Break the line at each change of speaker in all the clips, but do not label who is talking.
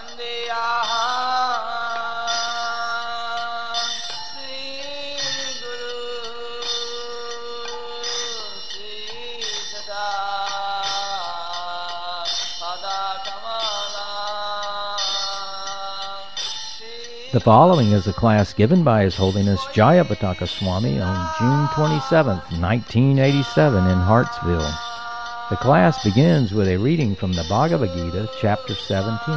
The following is a class given by His Holiness Jayapataka Swami on June 27, 1987 in Hartsville. The class begins with a reading from the Bhagavad Gita, chapter 17.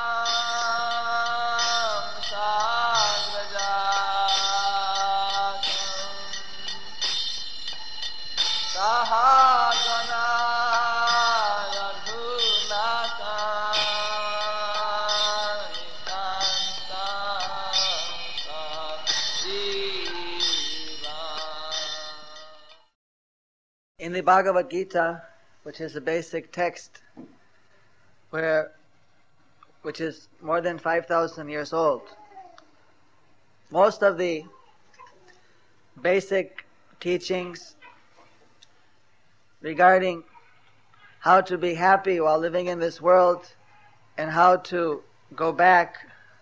In the Bhagavad Gita, which is the basic text, which is more than 5,000 years old, most of the basic teachings regarding how to be happy while living in this world and how to go back,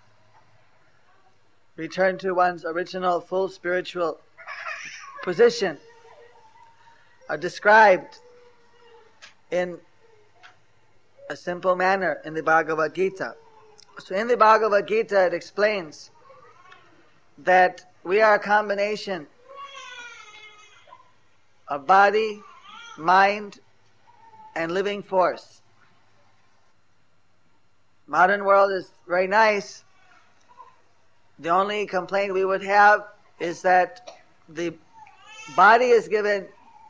return to one's original full spiritual position, are described in a simple manner in the Bhagavad Gita. So in the Bhagavad Gita it explains that we are a combination of body, mind, and living force. Modern world is very nice. The only complaint we would have is that the body is given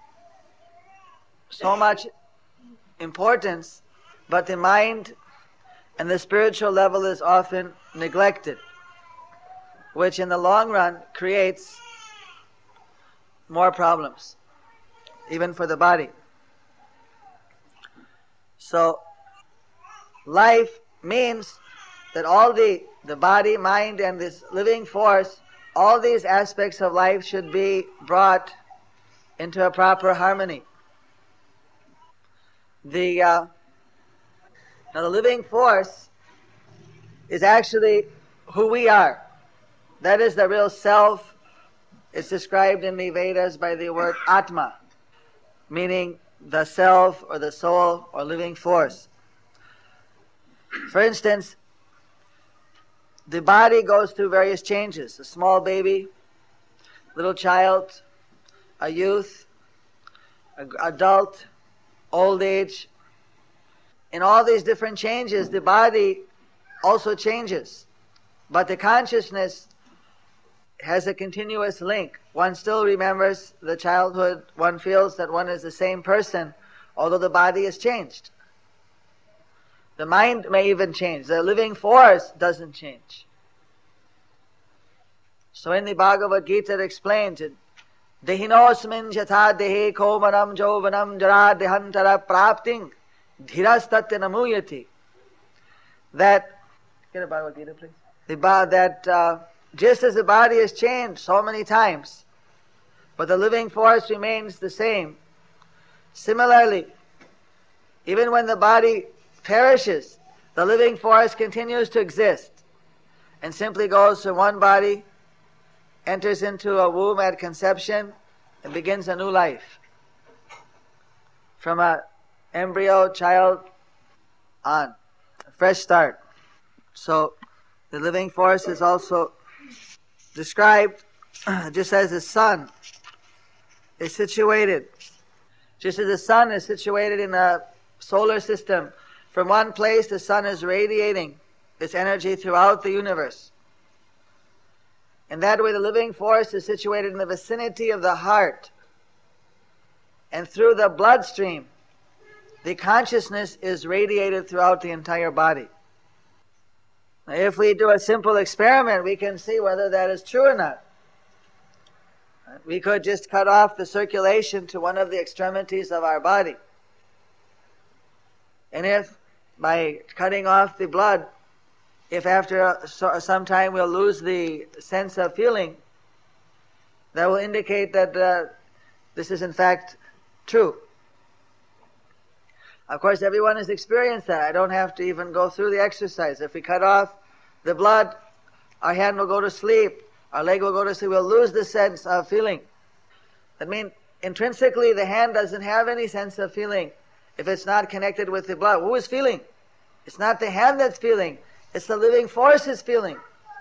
so much importance, but the mind and the spiritual level is often neglected, which in the long run creates more problems, even for the body. So, life means that all the body, mind, and this living force, all these aspects of life should be brought into a proper harmony. The living force is actually who we are. That is the real self. It's described in the Vedas by the word Atma, meaning the self or the soul or living force. For instance, the body goes through various changes. A small baby, little child, a youth, an adult, old age. In all these different changes, the body also changes. But the consciousness has a continuous link. One still remembers the childhood. One feels that one is the same person, although the body has changed. The mind may even change. The living force doesn't change. So in the Bhagavad Gita it explains it. Dehinosmin jatha dehe komanam jovanam jara dehantara prapting dhirastatya namuyati. That, get a Bhagavad Gita please. Just as the body has changed so many times, but the living force remains the same. Similarly, even when the body perishes, the living force continues to exist and simply goes from one body, enters into a womb at conception, and begins a new life. From an embryo, child, on. A fresh start. So, the living force is also described just as the sun is situated. Just as the sun is situated in a solar system, from one place the sun is radiating its energy throughout the universe. And that way the living force is situated in the vicinity of the heart. And through the bloodstream, the consciousness is radiated throughout the entire body. Now, if we do a simple experiment, we can see whether that is true or not. We could just cut off the circulation to one of the extremities of our body. And if, by cutting off the blood, if after some time we'll lose the sense of feeling, that will indicate that this is in fact true. Of course, everyone has experienced that. I don't have to even go through the exercise. If we cut off the blood, our hand will go to sleep, our leg will go to sleep, we'll lose the sense of feeling. That means intrinsically the hand doesn't have any sense of feeling if it's not connected with the blood. Who is feeling? It's not the hand that's feeling, it's the living force is feeling.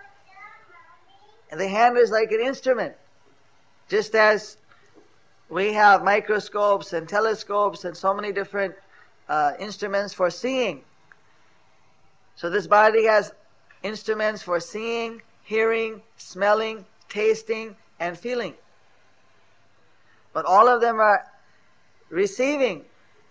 And the hand is like an instrument. Just as we have microscopes and telescopes and so many different instruments for seeing. So this body has instruments for seeing, hearing, smelling, tasting, and feeling. But all of them are receiving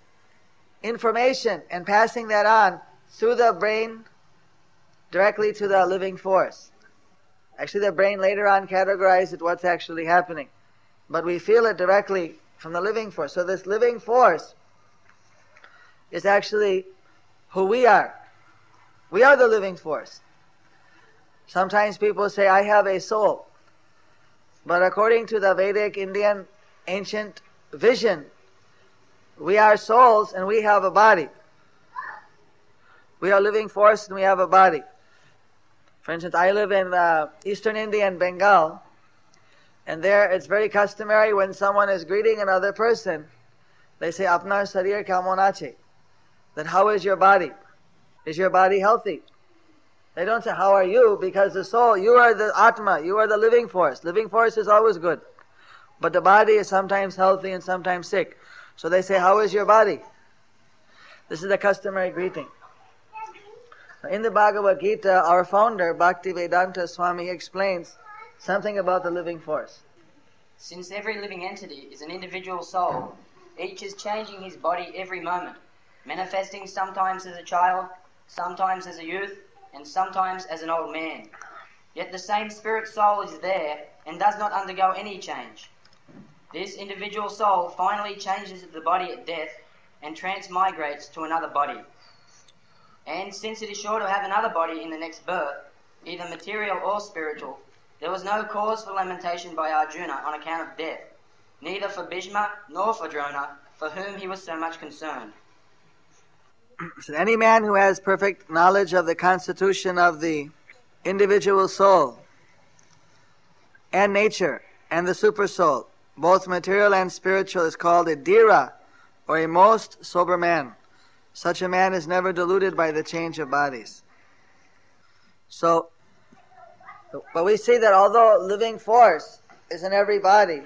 information and passing that on through the brain directly to the living force. Actually, the brain later on categorizes what's actually happening. But we feel it directly from the living force. So this living force is actually who we are. We are the living force. Sometimes people say, I have a soul. But according to the Vedic Indian ancient vision, we are souls and we have a body. We are living force and we have a body. For instance, I live in Eastern India and Bengal, and there it's very customary when someone is greeting another person, they say, Apnar sarir kamon ache? Then how is your body? Is your body healthy? They don't say, how are you? Because the soul, you are the Atma, you are the living force. Living force is always good. But the body is sometimes healthy and sometimes sick. So they say, how is your body? This is the customary greeting. In the Bhagavad Gita, our founder, Bhaktivedanta Swami, explains something about the living force.
Since every living entity is an individual soul, each is changing his body every moment, manifesting sometimes as a child, sometimes as a youth, and sometimes as an old man. Yet the same spirit soul is there and does not undergo any change. This individual soul finally changes the body at death and transmigrates to another body. And since it is sure to have another body in the next birth, either material or spiritual, there was no cause for lamentation by Arjuna on account of death, neither for Bhishma nor for Drona, for whom he was so much concerned.
So any man who has perfect knowledge of the constitution of the individual soul and nature and the super soul, both material and spiritual, is called a dhira, or a most sober man. Such a man is never deluded by the change of bodies. So, but we see that although living force is in every body,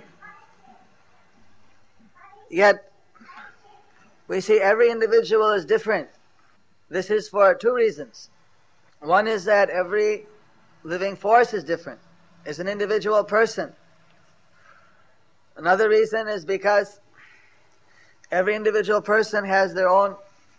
yet we see every individual is different. This is for two reasons. One is that every living force is different, is an individual person. Another reason is because every individual person has their own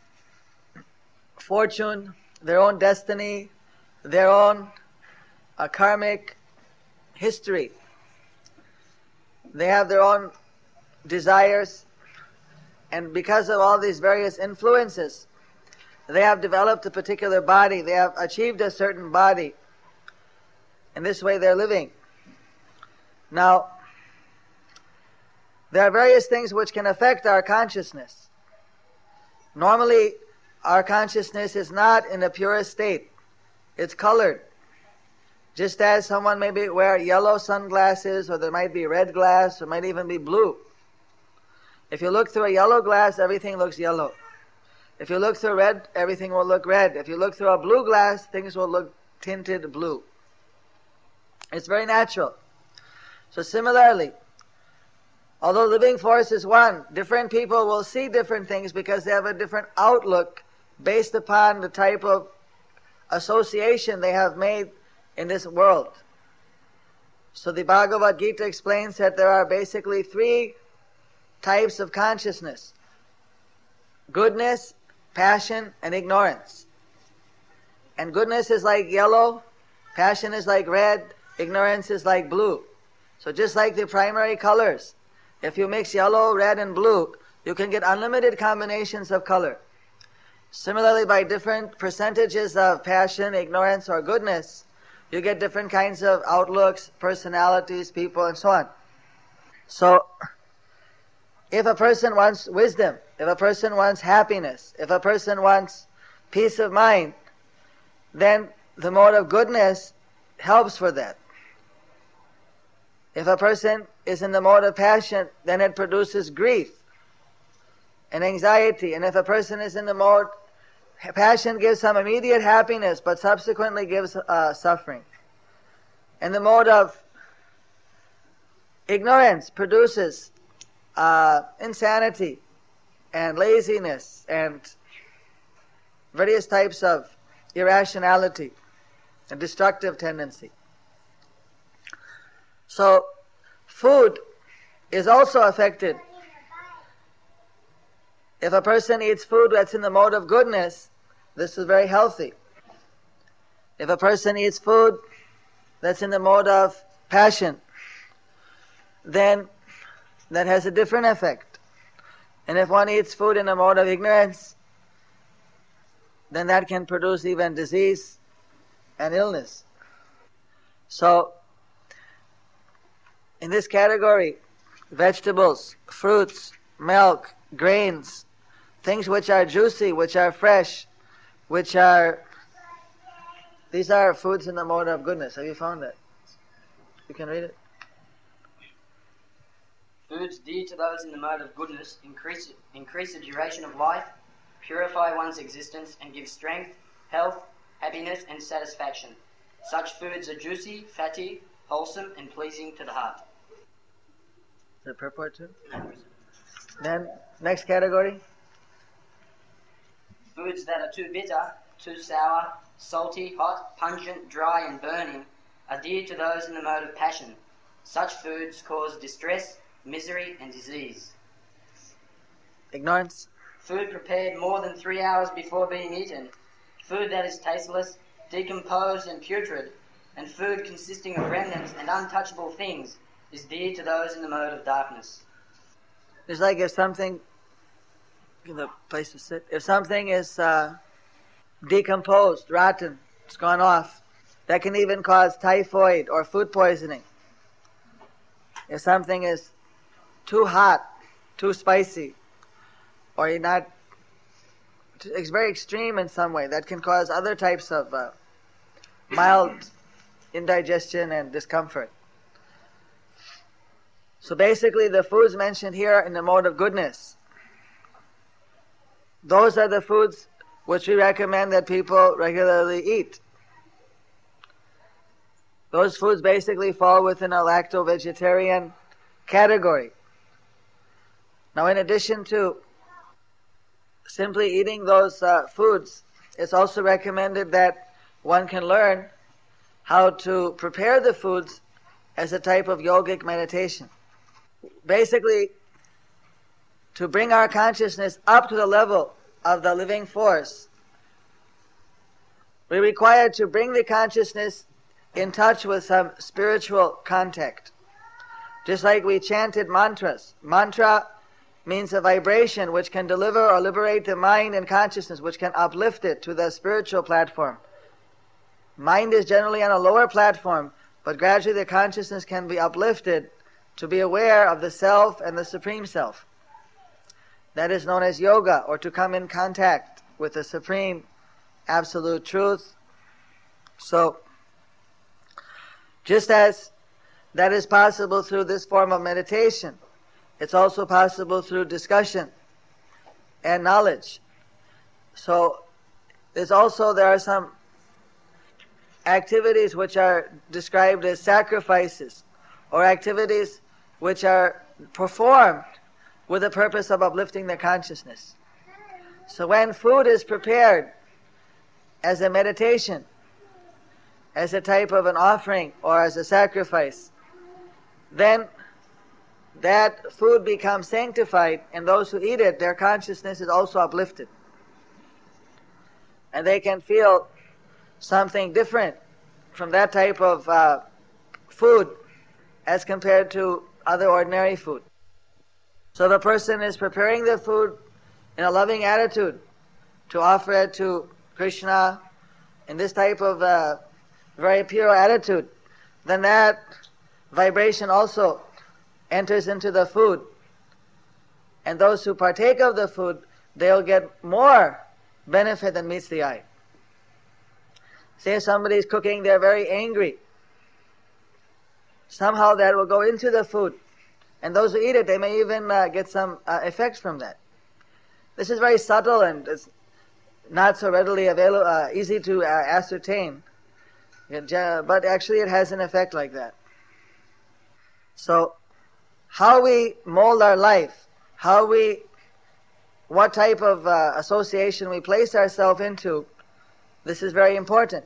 fortune, their own destiny, their own karmic history. They have their own desires, and because of all these various influences, they have developed a particular body, they have achieved a certain body. In this way they're living. Now, there are various things which can affect our consciousness. Normally, our consciousness is not in the purest state. It's colored. Just as someone maybe wear yellow sunglasses, or there might be red glass, or might even be blue. If you look through a yellow glass, everything looks yellow. If you look through red, everything will look red. If you look through a blue glass, things will look tinted blue. It's very natural. So similarly, although living force is one, different people will see different things because they have a different outlook based upon the type of association they have made in this world. So the Bhagavad Gita explains that there are basically three types of consciousness: goodness, passion, and ignorance. And goodness is like yellow, passion is like red, ignorance is like blue. So just like the primary colors, if you mix yellow, red, and blue, you can get unlimited combinations of color. Similarly, by different percentages of passion, ignorance, or goodness, you get different kinds of outlooks, personalities, people, and so on. So, if a person wants wisdom, if a person wants happiness, if a person wants peace of mind, then the mode of goodness helps for that. If a person is in the mode of passion, then it produces grief and anxiety. And if a person is in the mode, passion gives some immediate happiness, but subsequently gives suffering. And the mode of ignorance produces insanity and laziness and various types of irrationality and destructive tendency. So, food is also affected. If a person eats food that's in the mode of goodness, this is very healthy. If a person eats food that's in the mode of passion, then that has a different effect. And if one eats food in the mode of ignorance, then that can produce even disease and illness. So, in this category, vegetables, fruits, milk, grains, things which are juicy, which are fresh, these are foods in the mode of goodness. Have you found that? You can read it.
Foods dear to those in the mode of goodness increase the duration of life, purify one's existence, and give strength, health, happiness, and satisfaction. Such foods are juicy, fatty, wholesome, and pleasing to the heart.
Is it purport too? Then, next category.
Foods that are too bitter, too sour, salty, hot, pungent, dry, and burning are dear to those in the mode of passion. Such foods cause distress, misery, and disease.
Ignorance.
Food prepared more than 3 hours before being eaten. Food that is tasteless, decomposed, and putrid, and food consisting of remnants and untouchable things is dear to those in the mode of darkness.
It's like if something, the place to sit, if something is decomposed, rotten, it's gone off, that can even cause typhoid or food poisoning. If something is too hot, too spicy, or it's very extreme in some way, that can cause other types of mild indigestion and discomfort. So basically the foods mentioned here in the mode of goodness, those are the foods which we recommend that people regularly eat. Those foods basically fall within a lacto-vegetarian category. Now, in addition to simply eating those foods, it's also recommended that one can learn how to prepare the foods as a type of yogic meditation. Basically, to bring our consciousness up to the level of the living force, we require to bring the consciousness in touch with some spiritual contact. Just like we chanted mantras. Mantra means a vibration which can deliver or liberate the mind and consciousness, which can uplift it to the spiritual platform. Mind is generally on a lower platform, but gradually the consciousness can be uplifted to be aware of the self and the Supreme Self. That is known as yoga, or to come in contact with the Supreme Absolute Truth. So, just as that is possible through this form of meditation, it's also possible through discussion and knowledge. So, there are some activities which are described as sacrifices, or activities which are performed with the purpose of uplifting the consciousness. So when food is prepared as a meditation, as a type of an offering or as a sacrifice, then that food becomes sanctified, and those who eat it, their consciousness is also uplifted. And they can feel something different from that type of food as compared to other ordinary food. So the person is preparing the food in a loving attitude to offer it to Krishna in this type of very pure attitude, then that vibration also enters into the food, and those who partake of the food, they'll get more benefit than meets the eye. Say somebody's cooking, they're very angry. Somehow that will go into the food. And those who eat it, they may even get some effect from that. This is very subtle and it's not so readily easy to ascertain. But actually it has an effect like that. So, how we mold our life, what type of association we place ourselves into, this is very important.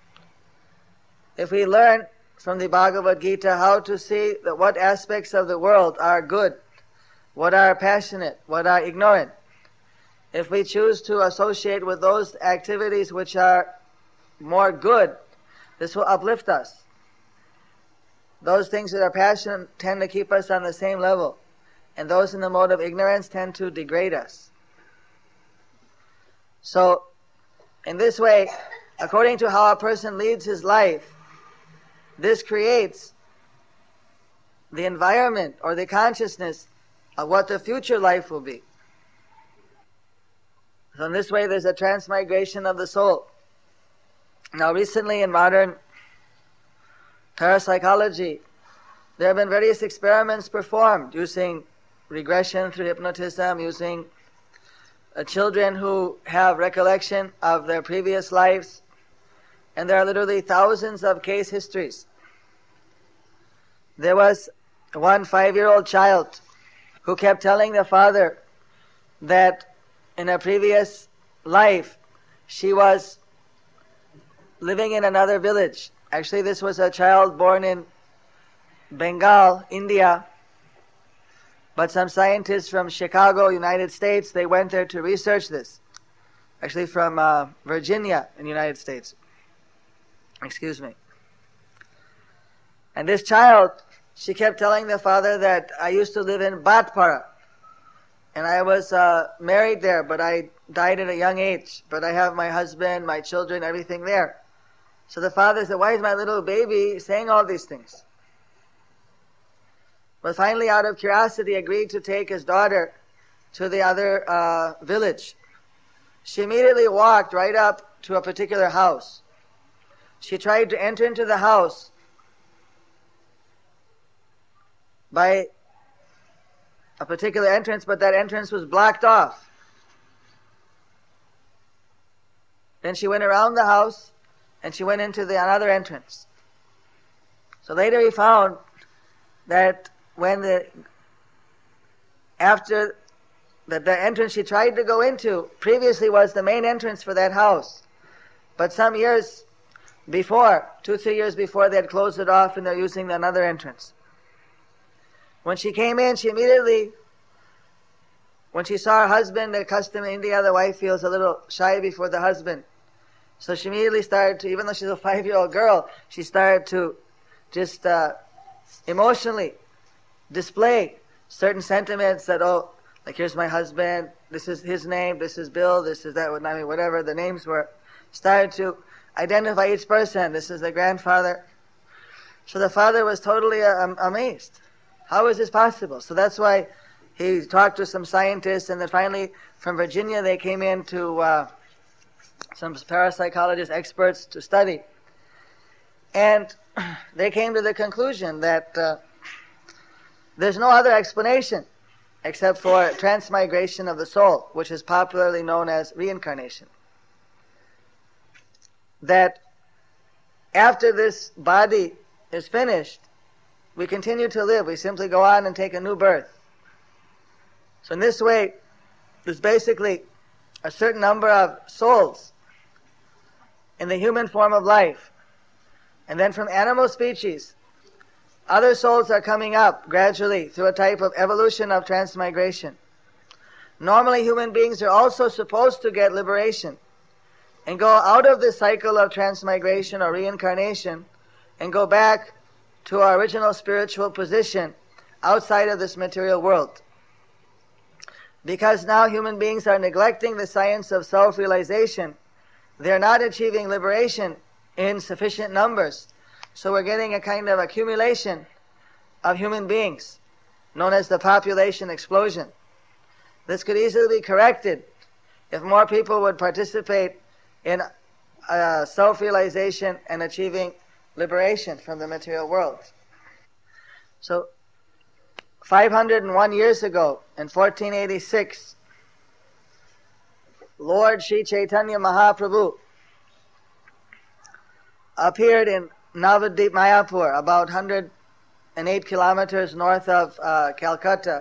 If we learn from the Bhagavad Gita how to see what aspects of the world are good, what are passionate, what are ignorant, if we choose to associate with those activities which are more good, this will uplift us. Those things that are passionate tend to keep us on the same level, and those in the mode of ignorance tend to degrade us. So, in this way, according to how a person leads his life, this creates the environment or the consciousness of what the future life will be. So in this way there's a transmigration of the soul. Now recently in modern parapsychology, there have been various experiments performed using regression through hypnotism, using children who have recollection of their previous lives, and there are literally thousands of case histories. There was one 5-year-old child who kept telling the father that in a previous life she was living in another village. Actually, this was a child born in Bengal, India, but some scientists from Chicago, United States, they went there to research this. Actually from Virginia in the United States. Excuse me. And this child, she kept telling the father that I used to live in Bhatpara, and I was married there, but I died at a young age, but I have my husband, my children, everything there. So the father said, why is my little baby saying all these things? But finally, out of curiosity, agreed to take his daughter to the other village. She immediately walked right up to a particular house. She tried to enter into the house by a particular entrance, but that entrance was blocked off. Then she went around the house and she went into another entrance. So later we found that after the entrance she tried to go into previously was the main entrance for that house. But some years before, 2-3 years before, they had closed it off and they're using another entrance. When she came in, she immediately, when she saw her husband, the custom in India, the wife feels a little shy before the husband. So she immediately started to, even though she's a 5-year-old girl, she started to just emotionally display certain sentiments that, oh, like here's my husband, this is his name, this is Bill, this is that, I mean, whatever the names were. Started to identify each person. This is the grandfather. So the father was totally amazed. How is this possible? So that's why he talked to some scientists, and then finally from Virginia they came in to some parapsychologist experts to study. And they came to the conclusion that there's no other explanation except for transmigration of the soul, which is popularly known as reincarnation. That after this body is finished, we continue to live. We simply go on and take a new birth. So in this way, there's basically a certain number of souls in the human form of life. And then from animal species, other souls are coming up gradually through a type of evolution of transmigration. Normally human beings are also supposed to get liberation and go out of this cycle of transmigration or reincarnation and go back to our original spiritual position outside of this material world. Because now human beings are neglecting the science of self-realization, they're not achieving liberation in sufficient numbers. So we're getting a kind of accumulation of human beings, known as the population explosion. This could easily be corrected if more people would participate in self-realization and achieving liberation from the material world. So, 501 years ago, in 1486, Lord Sri Chaitanya Mahaprabhu appeared in Navadvip Mayapur, about 108 kilometers north of Calcutta.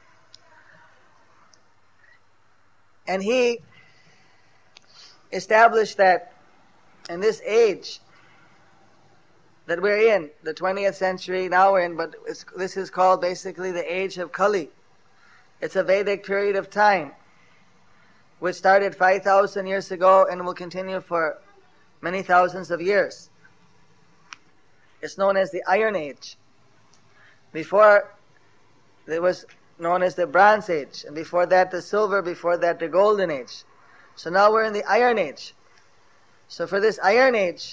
And he established that in this age that we're in, the 20th century now we're in, but this is called basically the age of Kali. It's a Vedic period of time which started 5,000 years ago and will continue for many thousands of years. It's known as the Iron Age. Before, it was known as the Bronze Age, and before that the Silver, before that the Golden Age. So now we're in the Iron Age. So for this Iron Age,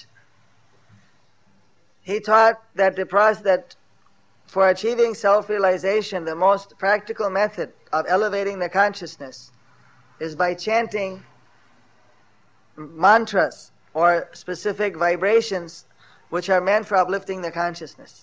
he taught that that for achieving self-realization, the most practical method of elevating the consciousness is by chanting mantras or specific vibrations which are meant for uplifting the consciousness.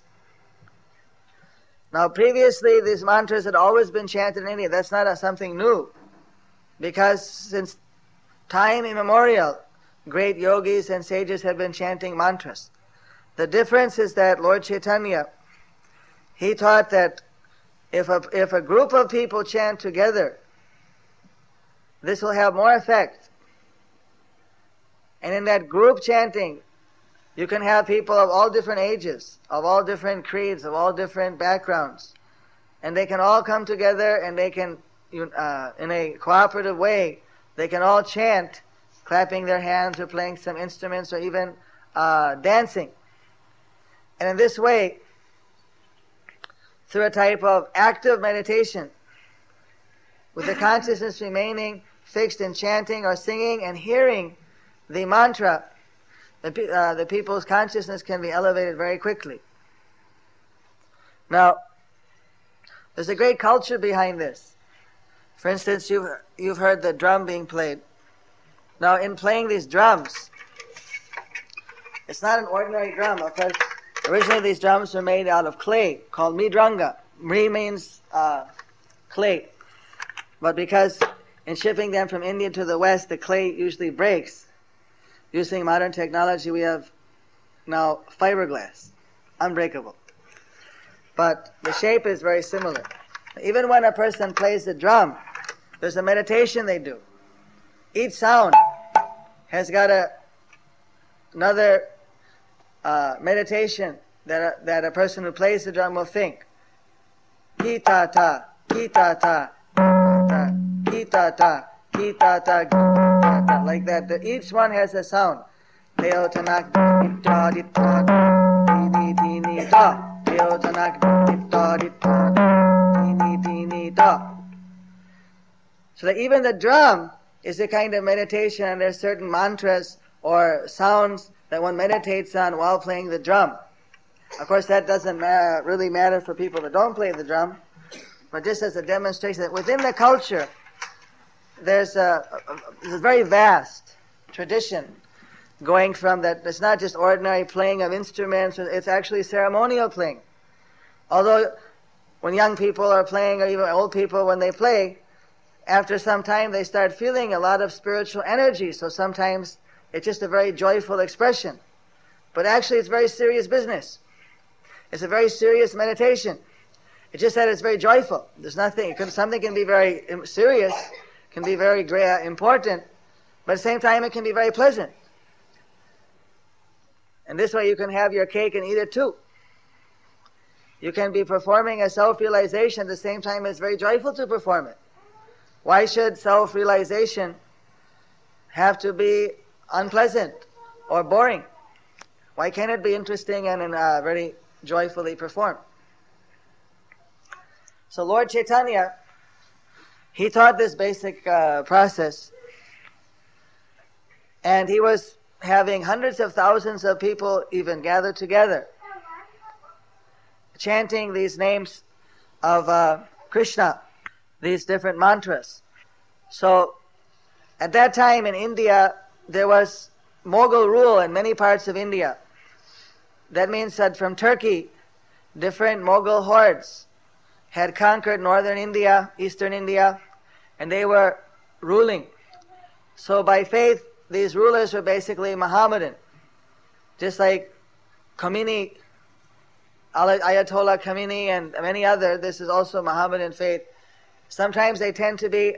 Now previously these mantras had always been chanted in India. That's not something new, because since time immemorial, great yogis and sages have been chanting mantras. The difference is that Lord Chaitanya, he taught that if a group of people chant together, this will have more effect. And in that group chanting, you can have people of all different ages, of all different creeds, of all different backgrounds. And they can all come together and they can, in a cooperative way, they can all chant, clapping their hands or playing some instruments or even dancing. And in this way, through a type of active meditation, with the consciousness remaining fixed in chanting or singing and hearing the mantra, the people's consciousness can be elevated very quickly. Now, there's a great culture behind this. For instance, you've heard the drum being played. Now, in playing these drums, it's not an ordinary drum. Of course, originally these drums were made out of clay, called mridanga. Mri means clay. But because in shipping them from India to the West, the clay usually breaks, using modern technology, we have now fiberglass, unbreakable. But the shape is very similar. Even when a person plays the drum, there's a meditation they do. Each sound has got another meditation that a person who plays the drum will think. Ki-ta-ta, ki-ta-ta, ki-ta-ta, ki-ta-ta, like that. Each one has a sound. Teo-tanak, di-ta-di-ta, di-di-di-ni-ta. Teo-tanak, di-ta-di-ta, di-di-di-ni-ta. So that even the drum is a kind of meditation, and there's certain mantras or sounds that one meditates on while playing the drum. Of course, that doesn't really matter for people that don't play the drum, but just as a demonstration that within the culture, there's a very vast tradition going from that. It's not just ordinary playing of instruments, it's actually ceremonial playing. Although when young people are playing, or even old people when they play, after some time they start feeling a lot of spiritual energy, so sometimes it's just a very joyful expression. But actually it's very serious business. It's a very serious meditation. It's just that it's very joyful. There's nothing, something can be very serious, can be very important, but at the same time it can be very pleasant. And this way you can have your cake and eat it too. You can be performing a self-realization at the same time it's very joyful to perform it. Why should self-realization have to be unpleasant or boring? Why can't it be interesting and very joyfully performed? So Lord Chaitanya, he taught this basic process, and he was having hundreds of thousands of people even gathered together, chanting these names of Krishna. these different mantras. So at that time in India, there was Mughal rule in many parts of India. That means that from Turkey, different Mughal hordes had conquered northern India, eastern India, and they were ruling. So by faith, these rulers were basically Mohammedan. Just like Khomeini, Ayatollah Khomeini and many other, this is also Mohammedan faith. Sometimes they tend to be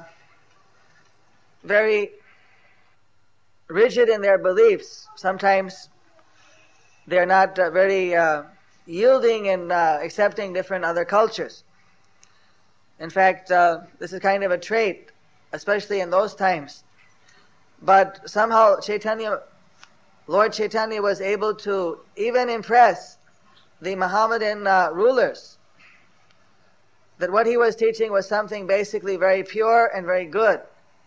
very rigid in their beliefs. Sometimes they're not very yielding and accepting different other cultures. In fact, this is kind of a trait, especially in those times. But somehow Lord Chaitanya was able to even impress the Mohammedan rulers that what he was teaching was something basically very pure and very good.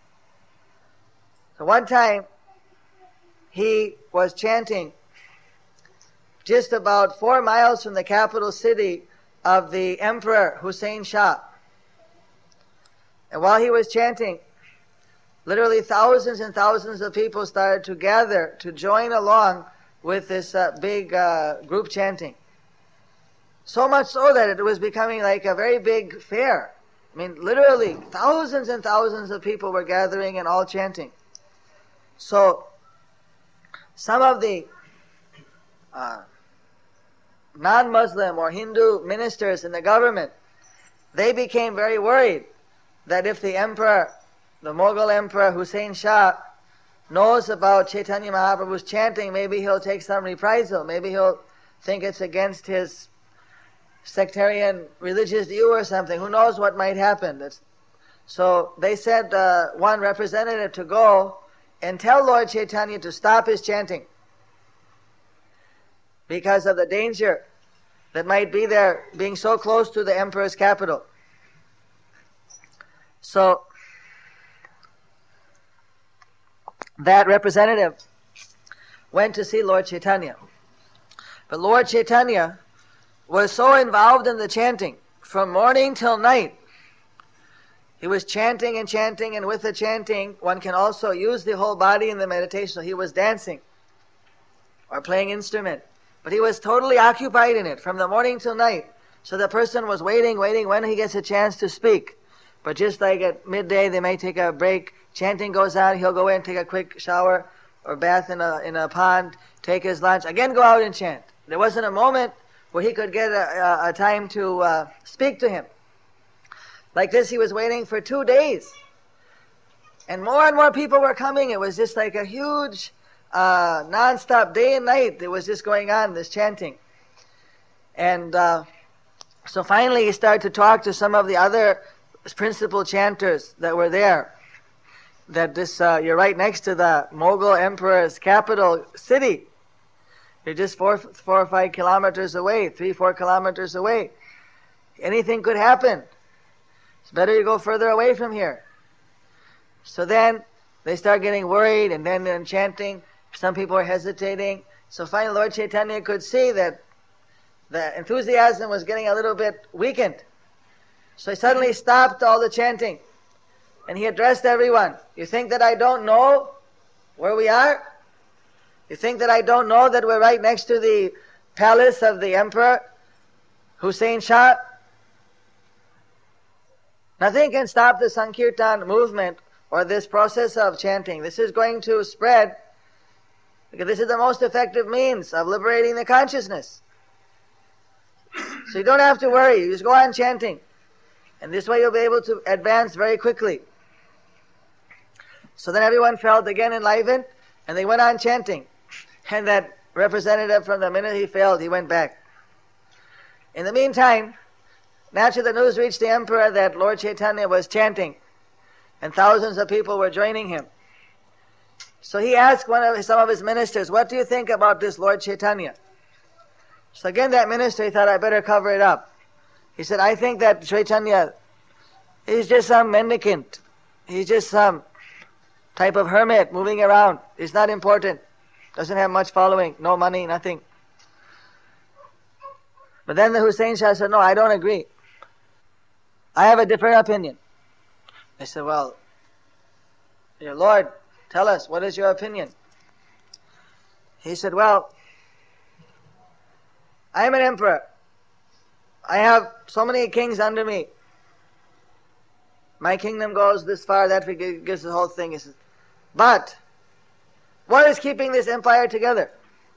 So one time, he was chanting just about 4 miles from the capital city of the Emperor Hussein Shah. And while he was chanting, literally thousands and thousands of people started to gather to join along with this big group chanting. So much so that it was becoming like a very big fair. I mean, literally thousands and thousands of people were gathering and all chanting. So some of the non-Muslim or Hindu ministers in the government, they became very worried that if the emperor, the Mughal emperor Hussein Shah, knows about Chaitanya Mahaprabhu's chanting, maybe he'll take some reprisal. Maybe he'll think it's against his sectarian religious view or something. Who knows what might happen. So they sent one representative to go and tell Lord Chaitanya to stop his chanting because of the danger that might be there being so close to the emperor's capital. So that representative went to see Lord Chaitanya. But Lord Chaitanya was so involved in the chanting from morning till night. He was chanting and chanting, and with the chanting, one can also use the whole body in the meditation. So he was dancing or playing instrument. But he was totally occupied in it from the morning till night. So the person was waiting when he gets a chance to speak. But just like at midday, they may take a break. Chanting goes on, he'll go in, take a quick shower or bath in a pond, take his lunch, again go out and chant. There wasn't a moment where he could get a time to speak to him. Like this, he was waiting for 2 days. And more people were coming. It was just like a huge, non-stop, day and night. It was just going on, this chanting. And so finally he started to talk to some of the other principal chanters that were there. That this, you're right next to the Mughal emperor's capital city. You're just 4 or 5 kilometers away, 3-4 kilometers away. Anything could happen. It's better you go further away from here. So then they start getting worried, and then chanting. Some people are hesitating. So finally Lord Chaitanya could see that the enthusiasm was getting a little bit weakened. So he suddenly stopped all the chanting. And he addressed everyone. You think that I don't know where we are? You think that I don't know that we're right next to the palace of the Emperor Hussein Shah? Nothing can stop the Sankirtan movement or this process of chanting. This is going to spread because this is the most effective means of liberating the consciousness. So you don't have to worry. You just go on chanting. And this way you'll be able to advance very quickly. So then everyone felt again enlivened, and they went on chanting. And that representative, from the minute he failed, he went back. In the meantime, naturally the news reached the emperor that Lord Chaitanya was chanting, and thousands of people were joining him. So he asked some of his ministers, what do you think about this Lord Chaitanya? So again that minister, he thought, I better cover it up. He said, I think that Chaitanya is just some mendicant. He's just some type of hermit moving around. It's not important. Doesn't have much following, no money, nothing. But then the Hussein Shah said, no, I don't agree. I have a different opinion. I said, well, your Lord, tell us, what is your opinion? He said, well, I am an emperor. I have so many kings under me. My kingdom goes this far, that gives the whole thing. He says, but what is keeping this empire together?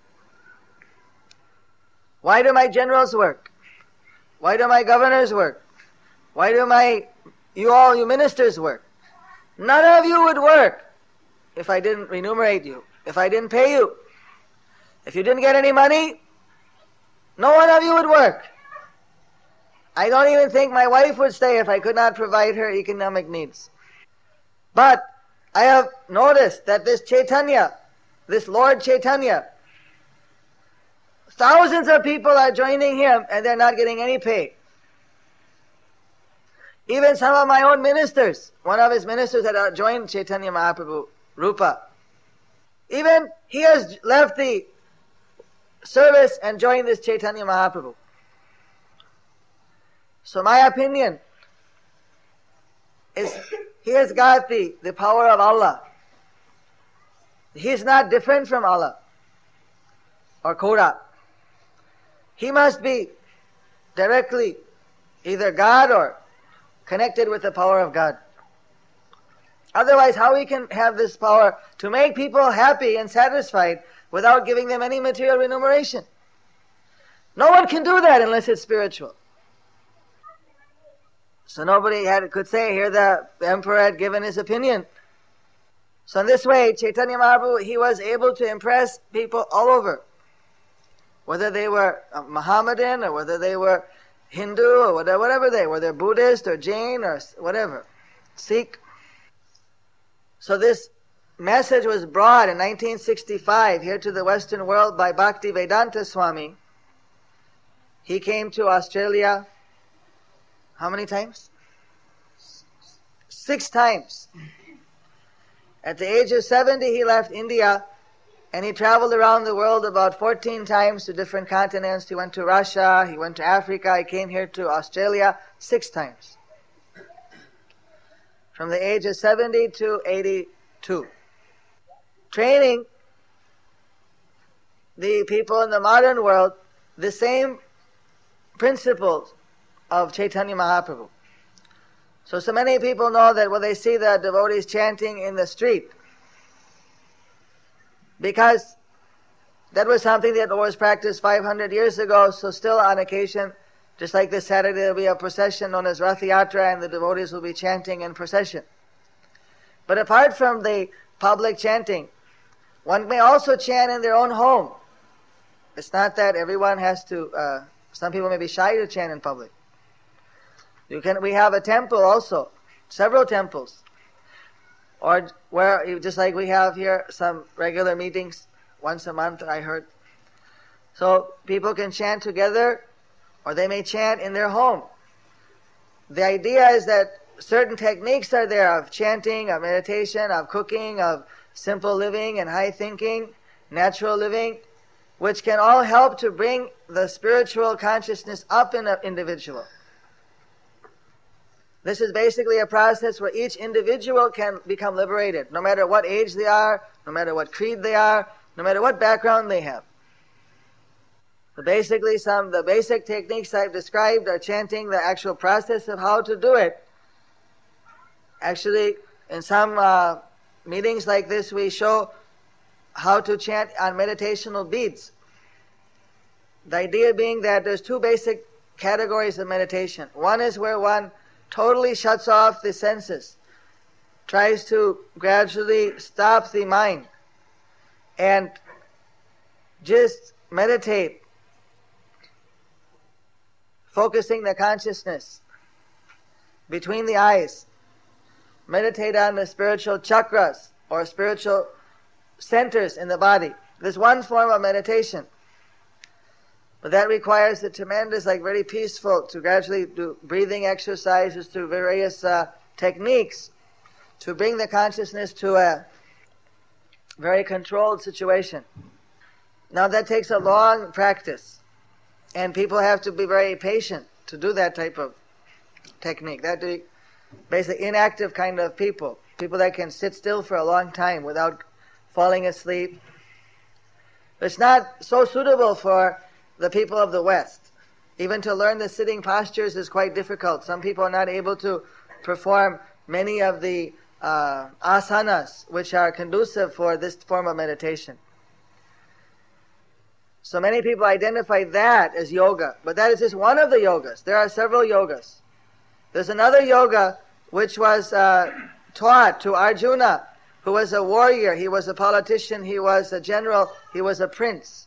Why do my generals work? Why do my governors work? Why do you ministers work? None of you would work if I didn't remunerate you, if I didn't pay you. If you didn't get any money, no one of you would work. I don't even think my wife would stay if I could not provide her economic needs. But I have noticed that this Chaitanya, this Lord Chaitanya, thousands of people are joining him and they're not getting any pay. Even some of my own ministers, one of his ministers had joined Chaitanya Mahaprabhu, Rupa. Even he has left the service and joined this Chaitanya Mahaprabhu. So my opinion is he has got the power of Allah. He is not different from Allah or Kora. He must be directly either God or connected with the power of God. Otherwise, how we can have this power to make people happy and satisfied without giving them any material remuneration? No one can do that unless it's spiritual. So nobody could say here the emperor had given his opinion. So in this way, Chaitanya Mahaprabhu, he was able to impress people all over. Whether they were Mohammedan or whether they were Hindu or whatever they were, they're Buddhist or Jain or whatever, Sikh. So this message was brought in 1965 here to the Western world by Bhaktivedanta Swami. He came to Australia, how many times? 6 times. At the age of 70, he left India and he traveled around the world about 14 times to different continents. He went to Russia, he went to Africa, he came here to Australia 6 times. From the age of 70 to 82. Training the people in the modern world the same principles of Chaitanya Mahaprabhu. So many people know that when they see the devotees chanting in the street, because that was something that was practiced 500 years ago, so still on occasion, just like this Saturday there will be a procession known as Rath Yatra and the devotees will be chanting in procession. But apart from the public chanting, one may also chant in their own home. It's not that everyone has to, some people may be shy to chant in public. We have a temple also, several temples. Or where, just like we have here, some regular meetings, once a month I heard. So people can chant together, or they may chant in their home. The idea is that certain techniques are there of chanting, of meditation, of cooking, of simple living and high thinking, natural living, which can all help to bring the spiritual consciousness up in an individual. This is basically a process where each individual can become liberated, no matter what age they are, no matter what creed they are, no matter what background they have. So basically the basic techniques I've described are chanting, the actual process of how to do it. Actually, in some meetings like this, we show how to chant on meditational beads. The idea being that there's 2 basic categories of meditation. One is where one totally shuts off the senses, tries to gradually stop the mind, and just meditate, focusing the consciousness between the eyes. Meditate on the spiritual chakras or spiritual centers in the body. There's one form of meditation. But that requires a tremendous, very peaceful, to gradually do breathing exercises through various techniques to bring the consciousness to a very controlled situation. Now that takes a long practice, and people have to be very patient to do that type of technique. That would be basically inactive kind of people that can sit still for a long time without falling asleep. It's not so suitable for the people of the West. Even to learn the sitting postures is quite difficult. Some people are not able to perform many of the asanas which are conducive for this form of meditation. So many people identify that as yoga, but that is just one of the yogas. There are several yogas. There's another yoga which was taught to Arjuna, who was a warrior, he was a politician, he was a general, he was a prince.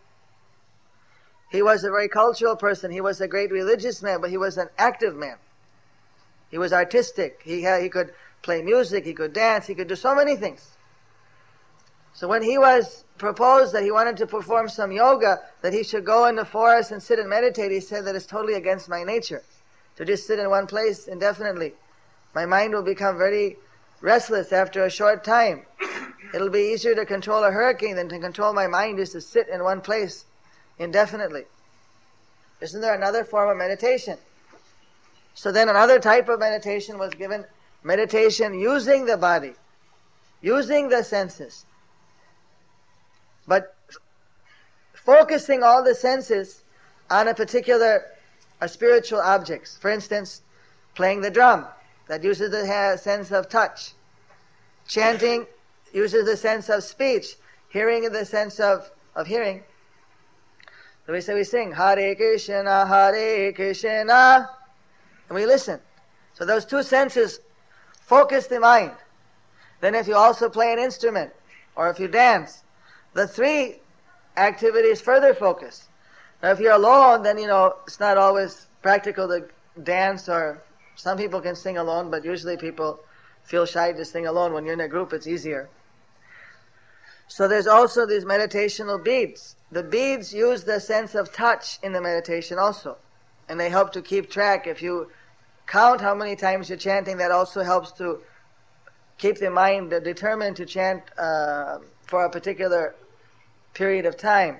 He was a very cultural person, he was a great religious man, but he was an active man. He was artistic, he could play music, he could dance, he could do so many things. So when he was proposed that he wanted to perform some yoga, that he should go in the forest and sit and meditate, he said that it's totally against my nature to just sit in one place indefinitely. My mind will become very restless after a short time. It'll be easier to control a hurricane than to control my mind just to sit in one place indefinitely. Isn't there another form of meditation? So then another type of meditation was given, meditation using the body, using the senses, but focusing all the senses on a particular spiritual objects. For instance, playing the drum, that uses the sense of touch. Chanting uses the sense of speech. Hearing in the sense of hearing. So we sing, Hare Krishna, and we listen. So those two senses focus the mind. Then if you also play an instrument, or if you dance, the three activities further focus. Now if you're alone, then it's not always practical to dance, or some people can sing alone, but usually people feel shy to sing alone. When you're in a group, it's easier. So there's also these meditational beads. The beads use the sense of touch in the meditation also, and they help to keep track. If you count how many times you're chanting, that also helps to keep the mind determined to chant for a particular period of time.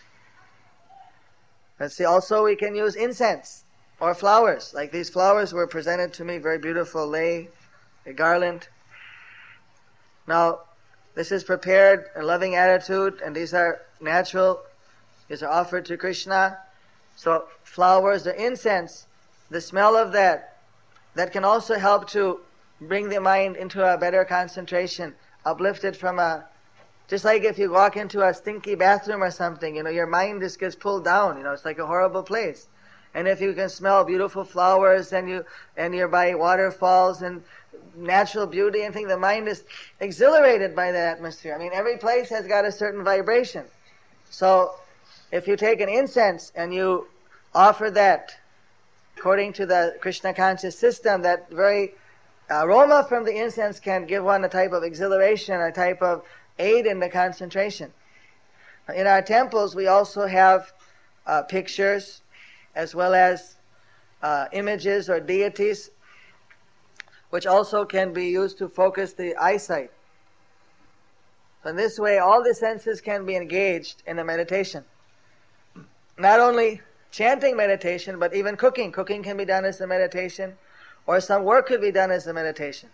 Let's see, also we can use incense or flowers. Like these flowers were presented to me, very beautiful lei, a garland. Now, this is prepared in loving attitude, and these are natural. These are offered to Krishna. So flowers, the incense, the smell of that can also help to bring the mind into a better concentration, uplifted from just like if you walk into a stinky bathroom or something, your mind just gets pulled down, it's like a horrible place. And if you can smell beautiful flowers and you're by waterfalls and natural beauty and things, the mind is exhilarated by the atmosphere. I mean, every place has got a certain vibration. So if you take an incense and you offer that, according to the Krishna conscious system, that very aroma from the incense can give one a type of exhilaration, a type of aid in the concentration. In our temples, we also have pictures as well as images or deities, which also can be used to focus the eyesight. So in this way, all the senses can be engaged in the meditation. Not only chanting meditation, but even cooking. Cooking can be done as a meditation, or some work could be done as a meditation.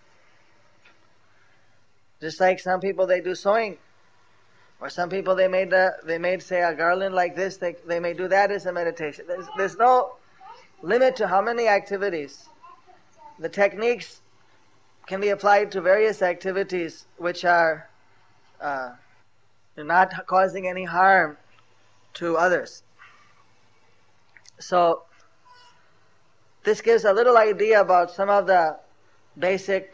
Just like some people, they do sewing, or some people they made say a garland like this. They may do that as a meditation. There's no limit to how many activities. The techniques can be applied to various activities which are not causing any harm to others. So this gives a little idea about some of the basic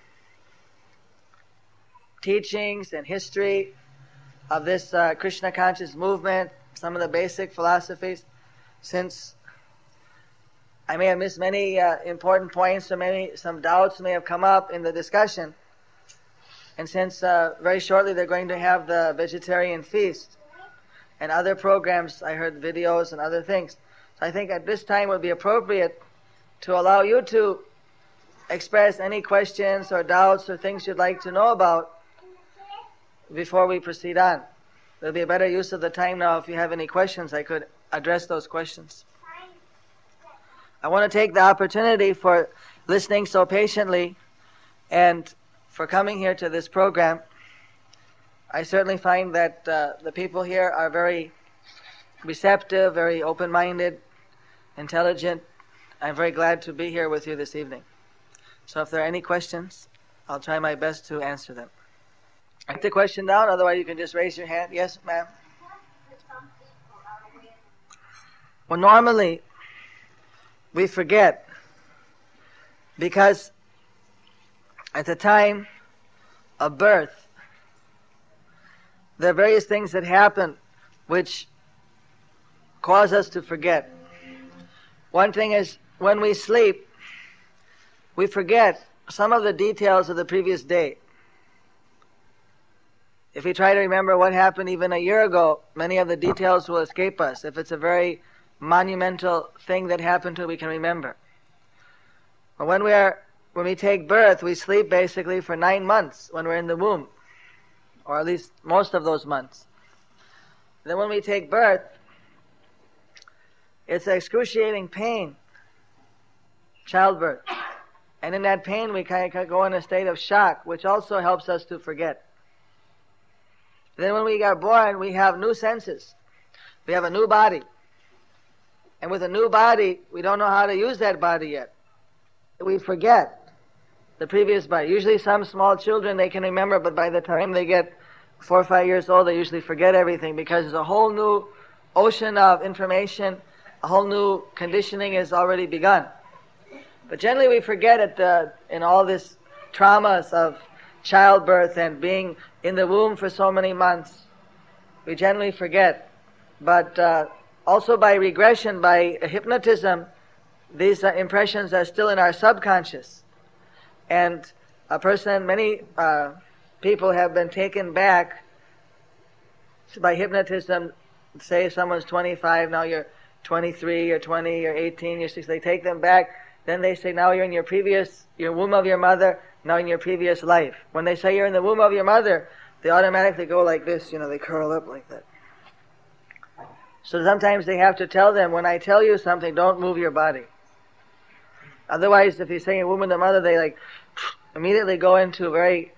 teachings and history of this Krishna conscious movement, some of the basic philosophies. Since I may have missed many important points, or some doubts may have come up in the discussion, and since very shortly they're going to have the vegetarian feast and other programs, I heard videos and other things. So I think at this time would be appropriate to allow you to express any questions or doubts or things you'd like to know about before we proceed on. There'll be a better use of the time now. If you have any questions, I could address those questions. I want to take the opportunity for listening so patiently and for coming here to this program. I certainly find that the people here are very receptive, very open-minded, intelligent. I'm very glad to be here with you this evening. So if there are any questions, I'll try my best to answer them. Write the question down, otherwise you can just raise your hand. Yes, ma'am? Well, normally we forget because at the time of birth, there are various things that happen which cause us to forget. One thing is when we sleep, we forget some of the details of the previous day. If we try to remember what happened even a year ago, many of the details will escape us. If it's a very monumental thing that happened to, we can remember. But when we take birth, we sleep basically for 9 months when we're in the womb, or at least most of those months. Then when we take birth, it's excruciating pain, childbirth. And in that pain, we kind of go in a state of shock, which also helps us to forget. Then when we are born, we have new senses. We have a new body. And with a new body, we don't know how to use that body yet. We forget the previous body. Usually some small children, they can remember, but by the time they get 4 or 5 years old, they usually forget everything because there's a whole new ocean of information, a whole new conditioning has already begun. But generally we forget in all this traumas of childbirth and being in the womb for so many months. We generally forget. But also by regression, by hypnotism, these impressions are still in our subconscious. And many people have been taken back by hypnotism. Say someone's 25, now you're 23, you're 20, you're 18, you're 6. They take them back. Then they say, now you're in your womb of your mother, now in your previous life. When they say you're in the womb of your mother, they automatically go like this, they curl up like that. So sometimes they have to tell them, when I tell you something, don't move your body. Otherwise, if you say you're womb of the mother, they immediately go into very,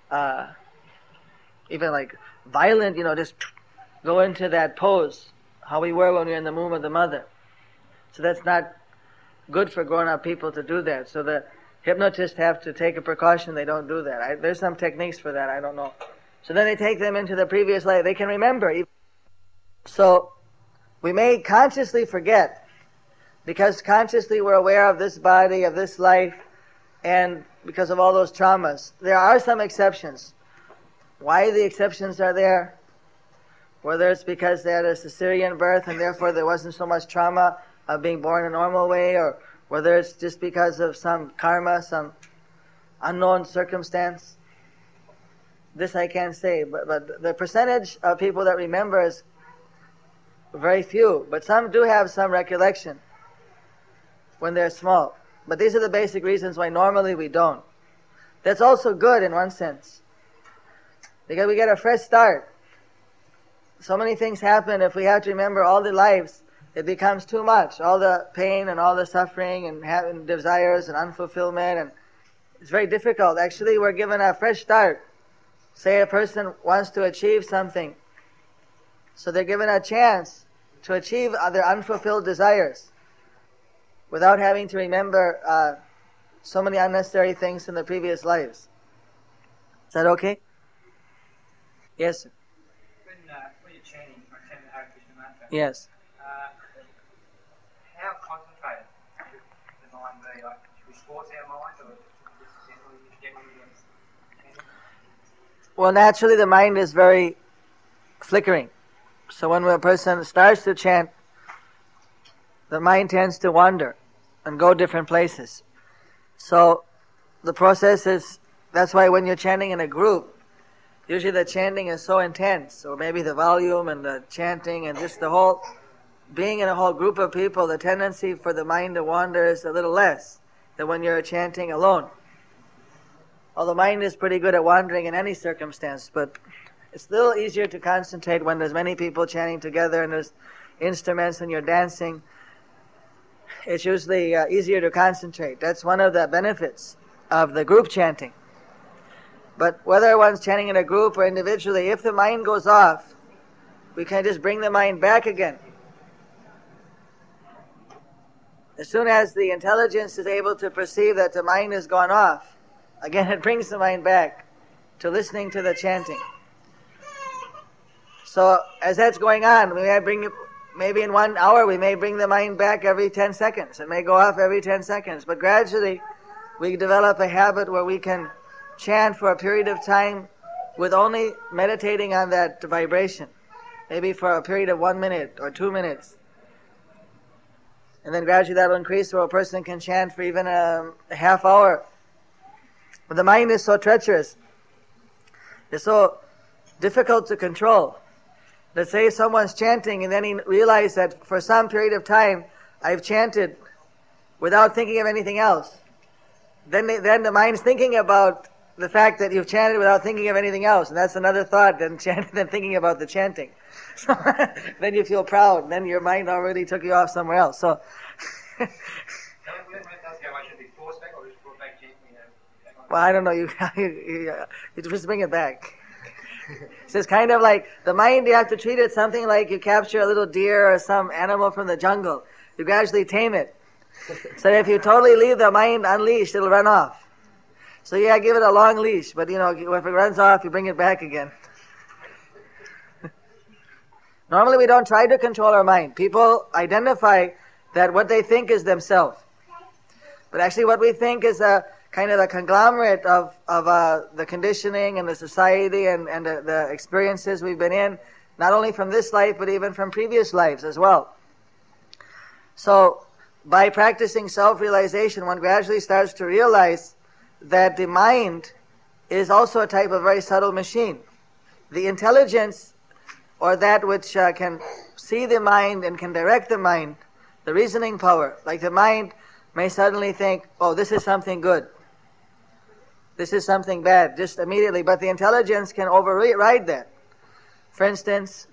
even violent, just go into that pose, how we were when we were in the womb of the mother. So that's not good for grown-up people to do that. So the hypnotists have to take a precaution they don't do that. There's some techniques for that, I don't know. So then they take them into the previous life. They can remember. So we may consciously forget, because consciously we're aware of this body, of this life, and because of all those traumas. There are some exceptions. Why the exceptions are there? Whether it's because they had a cesarean birth and therefore there wasn't so much trauma of being born a normal way, or whether it's just because of some karma, some unknown circumstance. This I can't say, but the percentage of people that remember is very few. But some do have some recollection when they're small. But these are the basic reasons why normally we don't. That's also good in one sense, because we get a fresh start. So many things happen. If we have to remember all the lives, it becomes too much. All the pain and all the suffering and having desires and unfulfillment, and it's very difficult. Actually, we're given a fresh start. Say a person wants to achieve something, so they're given a chance to achieve their unfulfilled desires without having to remember so many unnecessary things in the previous lives. Is that okay? Yes, sir.
When you're chanting or chanting Hare Krishna mantra,
Yes.
how concentrated should the mind be? Should we force our mind, or just generally chanting?
Well, naturally the mind is very flickering. So when a person starts to chant, the mind tends to wander and go different places. So the process is, that's why when you're chanting in a group, usually the chanting is so intense, or maybe the volume and the chanting and just the whole, being in a whole group of people, the tendency for the mind to wander is a little less than when you're chanting alone. Although mind is pretty good at wandering in any circumstance, but it's a little easier to concentrate when there's many people chanting together and there's instruments and you're dancing. it's usually easier to concentrate. That's one of the benefits of the group chanting. But whether one's chanting in a group or individually, if the mind goes off, we can just bring the mind back again. As soon as the intelligence is able to perceive that the mind has gone off, again it brings the mind back to listening to the chanting. So as that's going on, we may bring, maybe in 1 hour we may bring the mind back every 10 seconds. It may go off every 10 seconds. But gradually we develop a habit where we can chant for a period of time with only meditating on that vibration. Maybe for a period of 1 minute or 2 minutes. And then gradually that will increase so a person can chant for even a half hour. But the mind is so treacherous. It's so difficult to control. Let's say someone's chanting and then he realizes that for some period of time I've chanted without thinking of anything else. Then the mind's thinking about the fact that you've chanted without thinking of anything else. And that's another thought than thinking about the chanting. So then you feel proud, and then your mind already took you off somewhere else. So well, I don't know. You just bring it back. So it's kind of like the mind. You have to treat it something like you capture a little deer or some animal from the jungle. You gradually tame it. So if you totally leave the mind unleashed, it'll run off. So yeah, give it a long leash, but if it runs off, you bring it back again. Normally we don't try to control our mind. People identify that what they think is themselves. But actually what we think is a kind of a conglomerate of the conditioning and the society and the experiences we've been in, not only from this life but even from previous lives as well. So by practicing self-realization, one gradually starts to realize that the mind is also a type of very subtle machine. The intelligence, or that which can see the mind and can direct the mind, the reasoning power, like the mind may suddenly think, oh, this is something good, this is something bad, just immediately, but the intelligence can override that. For instance,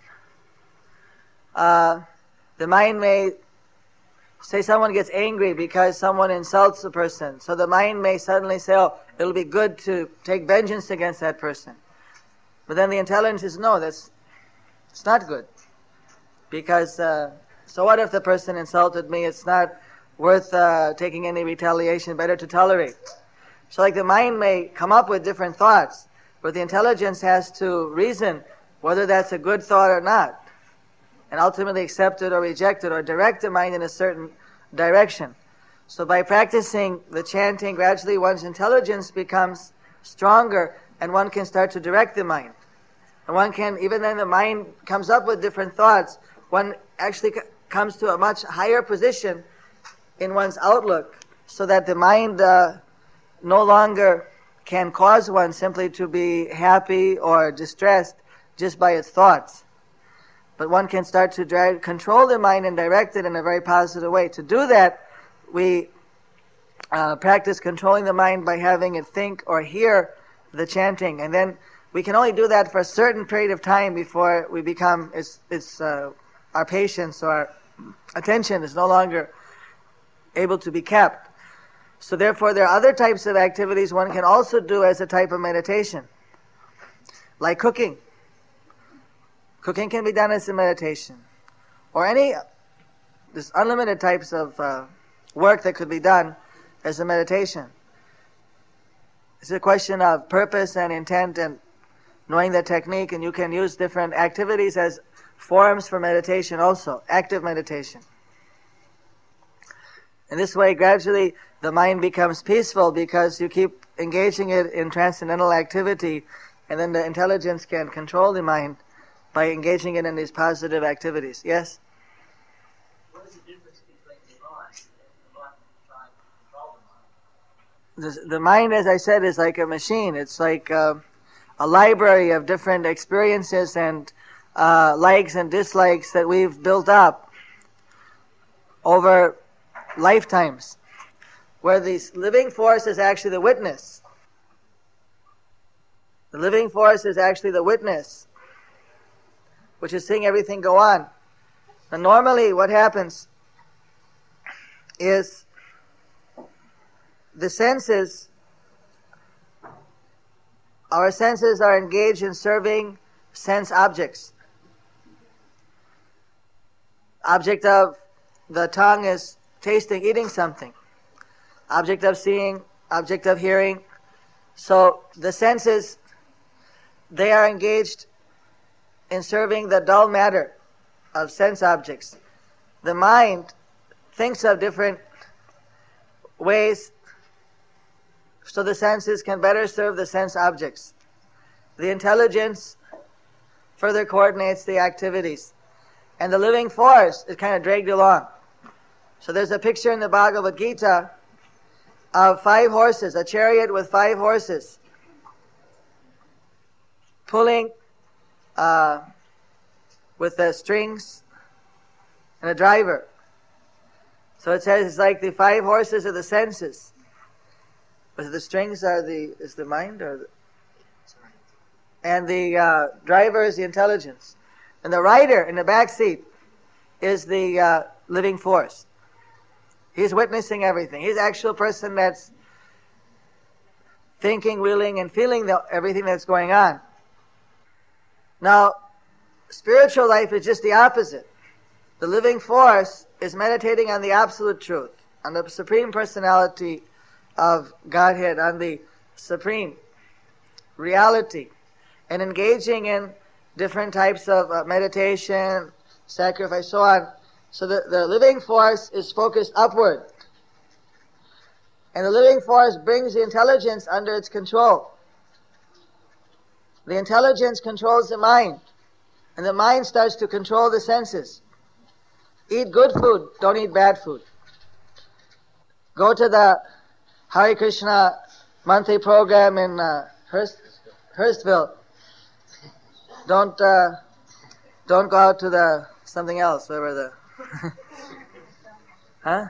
the mind may say someone gets angry because someone insults a person, so the mind may suddenly say, oh, it'll be good to take vengeance against that person. But then the intelligence says, no, it's not good. Because, so what if the person insulted me? It's not worth taking any retaliation, better to tolerate. So like the mind may come up with different thoughts, but the intelligence has to reason whether that's a good thought or not, and ultimately accept it or reject it or direct the mind in a certain direction. So by practicing the chanting, gradually one's intelligence becomes stronger and one can start to direct the mind. And one can, even then the mind comes up with different thoughts, one actually comes to a much higher position in one's outlook, so that the mind no longer can cause one simply to be happy or distressed just by its thoughts. But one can start to control the mind and direct it in a very positive way. To do that, we practice controlling the mind by having it think or hear the chanting. And then we can only do that for a certain period of time before we become, our patience or our attention is no longer able to be kept. So therefore there are other types of activities one can also do as a type of meditation. Like cooking. Cooking can be done as a meditation. Or there's unlimited types of work that could be done as a meditation. It's a question of purpose and intent and knowing the technique, and you can use different activities as forms for meditation also, active meditation. In this way, gradually, the mind becomes peaceful because you keep engaging it in transcendental activity, and then the intelligence can control the mind by engaging it in these positive activities. Yes?
What is the difference between the mind and the mind trying to control the mind?
The mind, as I said, is like a machine. It's like a library of different experiences and likes and dislikes that we've built up over lifetimes, where the living force is actually the witness. The living force is actually the witness, which is seeing everything go on. And normally what happens is the senses. Our senses are engaged in serving sense objects. Object of the tongue is tasting, eating something. Object of seeing, object of hearing. So the senses, they are engaged in serving the dull matter of sense objects. The mind thinks of different ways so the senses can better serve the sense objects. The intelligence further coordinates the activities. And the living force is kind of dragged along. So there's a picture in the Bhagavad Gita of 5 horses, a chariot with 5 horses, pulling with the strings and a driver. So it says it's like the 5 horses are the senses. But the strings are is the mind, and the driver is the intelligence. And the rider in the back seat is the living force. He's witnessing everything. He's the actual person that's thinking, willing, and feeling everything that's going on. Now, spiritual life is just the opposite. The living force is meditating on the absolute truth, on the Supreme Personality of Godhead, on the Supreme Reality, and engaging in different types of meditation, sacrifice, so on. So the living force is focused upward. And the living force brings the intelligence under its control. The intelligence controls the mind. And the mind starts to control the senses. Eat good food, don't eat bad food. Go to the Hare Krishna monthly program in Hurstville. Don't go out to the something else, whatever the huh?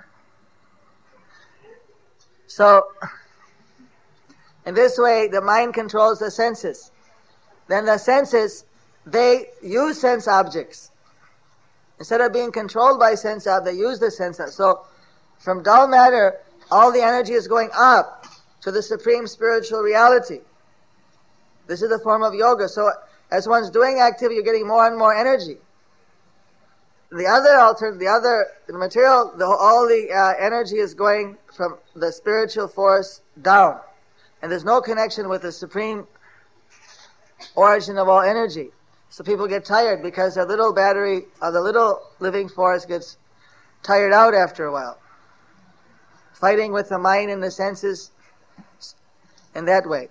So in this way the mind controls the senses. Then the senses, they use sense objects. Instead of being controlled by sense objects, they use the sense objects. So from dull matter, all the energy is going up to the supreme spiritual reality. This is the form of yoga. So as one's doing activity, you're getting more and more energy. The material, all the energy is going from the spiritual force down. And there's no connection with the supreme origin of all energy. So people get tired because their little battery, the little living force gets tired out after a while. Fighting with the mind and the senses in that way.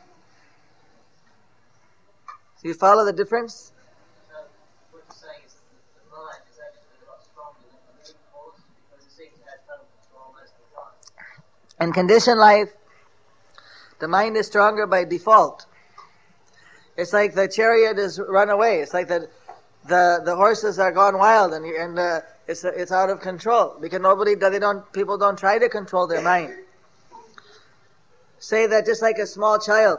Do you follow the difference?
What you're saying is the mind is actually a lot stronger than the living force because it seems to have total control most of the time.
In conditioned life, the mind is stronger by default. It's like the chariot is run away. It's like the horses are gone wild and it's out of control because people don't try to control their mind. Say that just like a small child.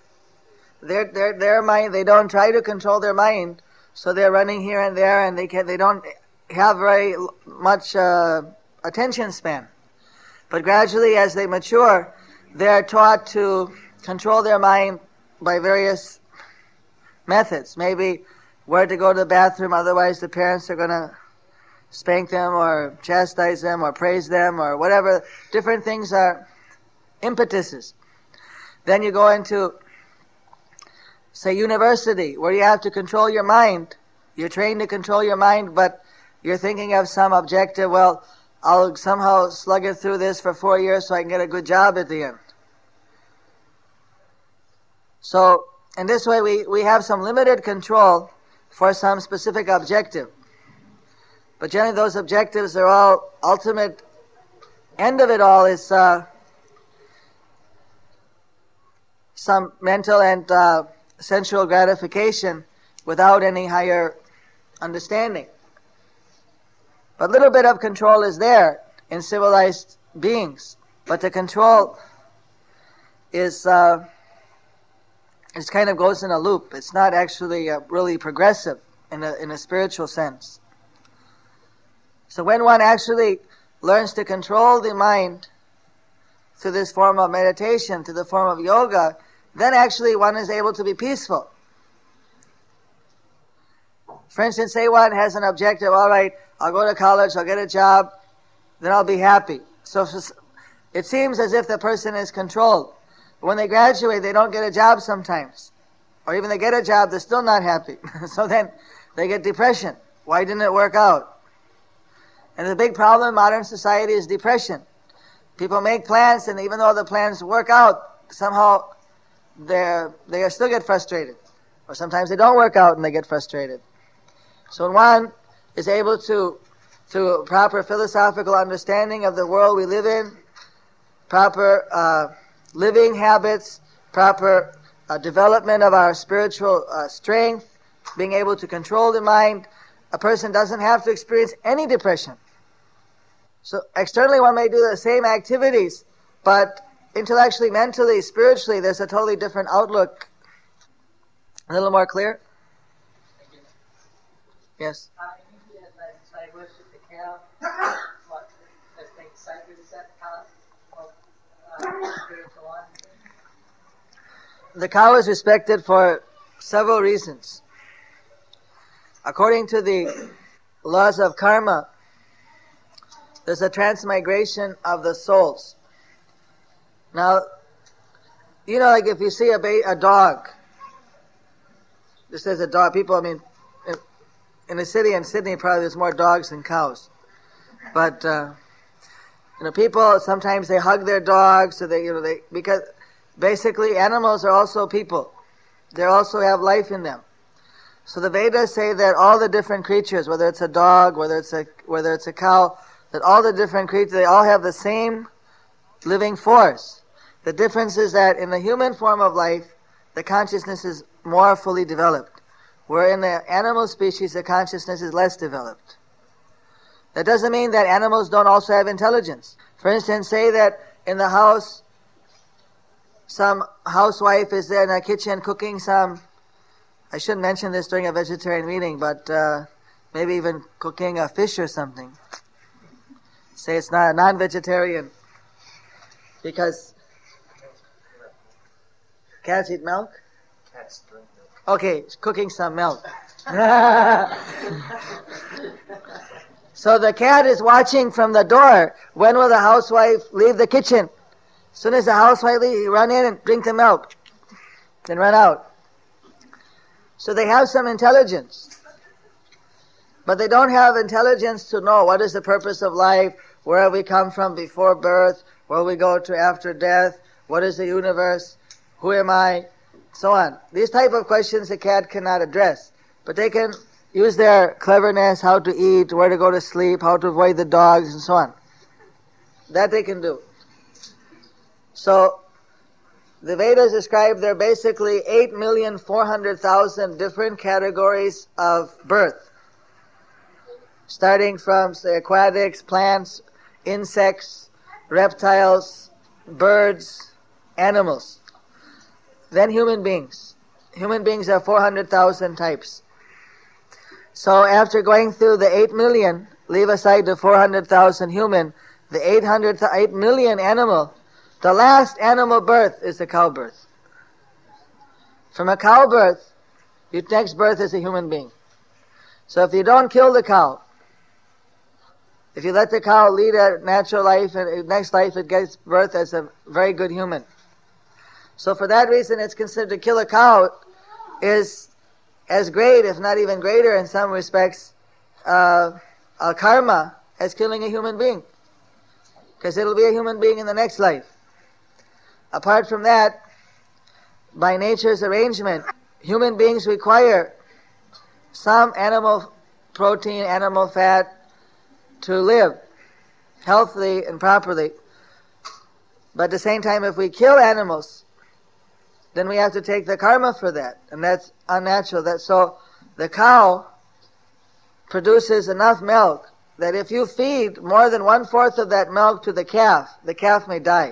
Their mind, they don't try to control their mind, so they're running here and there, and they don't have very much attention span. But gradually, as they mature, they're taught to control their mind by various methods. Maybe where to go to the bathroom, otherwise the parents are going to spank them or chastise them or praise them or whatever. Different things are impetuses. Then you go into, say, university, where you have to control your mind. You're trained to control your mind, but you're thinking of some objective. Well, I'll somehow slug it through this for 4 years so I can get a good job at the end. So, in this way, we have some limited control for some specific objective. But generally those objectives are all, ultimate end of it all is some mental and sensual gratification without any higher understanding. But a little bit of control is there in civilized beings. But the control is it kind of goes in a loop. It's not actually really progressive in a spiritual sense. So when one actually learns to control the mind through this form of meditation, through the form of yoga, then actually one is able to be peaceful. For instance, say one has an objective, all right, I'll go to college, I'll get a job, then I'll be happy. So it seems as if the person is controlled. But when they graduate, they don't get a job sometimes. Or even they get a job, they're still not happy. So then they get depression. Why didn't it work out? And the big problem in modern society is depression. People make plans, and even though the plans work out, somehow they still get frustrated. Or sometimes they don't work out and they get frustrated. So when one is able to, through proper philosophical understanding of the world we live in, proper living habits, proper development of our spiritual strength, being able to control the mind, a person doesn't have to experience any depression. So externally one may do the same activities, but intellectually, mentally, spiritually, there's a totally different outlook. A little more clear? Yes?
In India, they worship the cow, like as being sacred. Is that part of spiritual life?
The cow is respected for several reasons. According to the laws of karma, there's a transmigration of the souls. Now, you know, like if you see a dog, this is a dog, people, I mean, in a city in Sydney, probably there's more dogs than cows. But, people, sometimes they hug their dogs, so because basically animals are also people. They also have life in them. So the Vedas say that all the different creatures, whether it's a dog, whether it's a cow, that all the different creatures, they all have the same living force. The difference is that in the human form of life, the consciousness is more fully developed, where in the animal species, the consciousness is less developed. That doesn't mean that animals don't also have intelligence. For instance, say that in the house, some housewife is there in the kitchen cooking some, I shouldn't mention this during a vegetarian meeting, but maybe even cooking a fish or something. Say it's not a non-vegetarian, because cats eat milk?
Cats drink milk.
Okay, cooking some milk. So the cat is watching from the door. When will the housewife leave the kitchen? As soon as the housewife leaves, you run in and drink the milk, then run out. So they have some intelligence, but they don't have intelligence to know what is the purpose of life, where have we come from before birth, where we go to after death, what is the universe, who am I, so on. These type of questions the cat cannot address, but they can use their cleverness, how to eat, where to go to sleep, how to avoid the dogs, and so on. That they can do. So the Vedas describe there are basically 8,400,000 different categories of birth, starting from, say, aquatics, plants, insects, reptiles, birds, animals. Then human beings. Human beings have 400,000 types. So after going through the 8 million, leave aside the 400,000 human, the 8 million animal, the last animal birth is the cow birth. From a cow birth, your next birth is a human being. So if you don't kill the cow, if you let the cow lead a natural life, and next life it gets birth as a very good human. So for that reason, it's considered to kill a cow is as great, if not even greater in some respects, a karma as killing a human being. Because it'll be a human being in the next life. Apart from that, by nature's arrangement, human beings require some animal protein, animal fat to live healthily and properly. But at the same time, if we kill animals, then we have to take the karma for that, and that's unnatural. So the cow produces enough milk that if you feed more than 1/4 of that milk to the calf may die.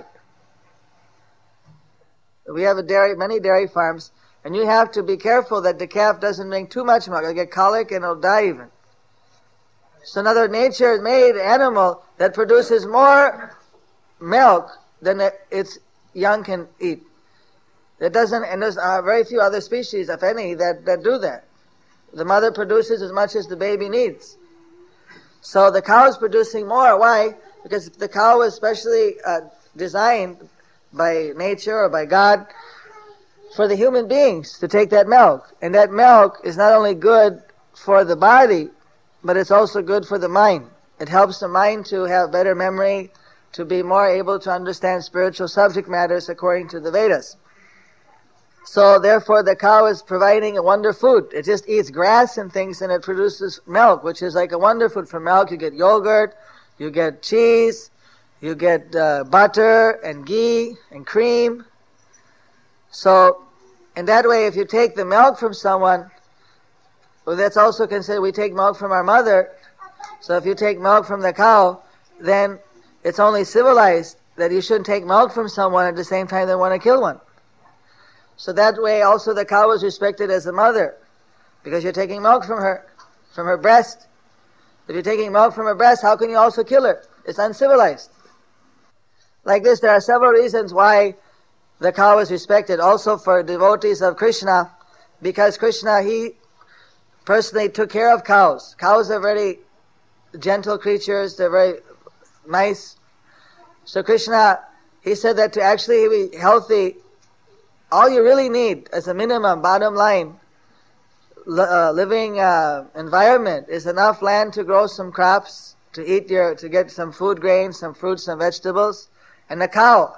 We have many dairy farms, and you have to be careful that the calf doesn't drink too much milk. It'll get colic and it'll die even. So another nature made animal that produces more milk than its young can eat. It doesn't, and there's very few other species, if any, that do that. The mother produces as much as the baby needs. So the cow is producing more. Why? Because the cow was specially designed by nature or by God for the human beings to take that milk. And that milk is not only good for the body, but it's also good for the mind. It helps the mind to have better memory, to be more able to understand spiritual subject matters according to the Vedas. So therefore the cow is providing a wonder food. It just eats grass and things and it produces milk, which is like a wonder food. From milk you get yogurt, you get cheese, you get butter and ghee and cream. So in that way, if you take the milk from someone, well, that's also considered, we take milk from our mother. So if you take milk from the cow, then it's only civilized that you shouldn't take milk from someone at the same time they want to kill one. So that way also the cow is respected as a mother, because you're taking milk from her breast. If you're taking milk from her breast, how can you also kill her? It's uncivilized. Like this, there are several reasons why the cow is respected. Also for devotees of Krishna, because Krishna, he personally took care of cows. Cows are very gentle creatures, they're very nice. So Krishna, he said that to actually be healthy, all you really need as a minimum, bottom line, living environment is enough land to grow some crops, to get some food grains, some fruits, some vegetables, and a cow.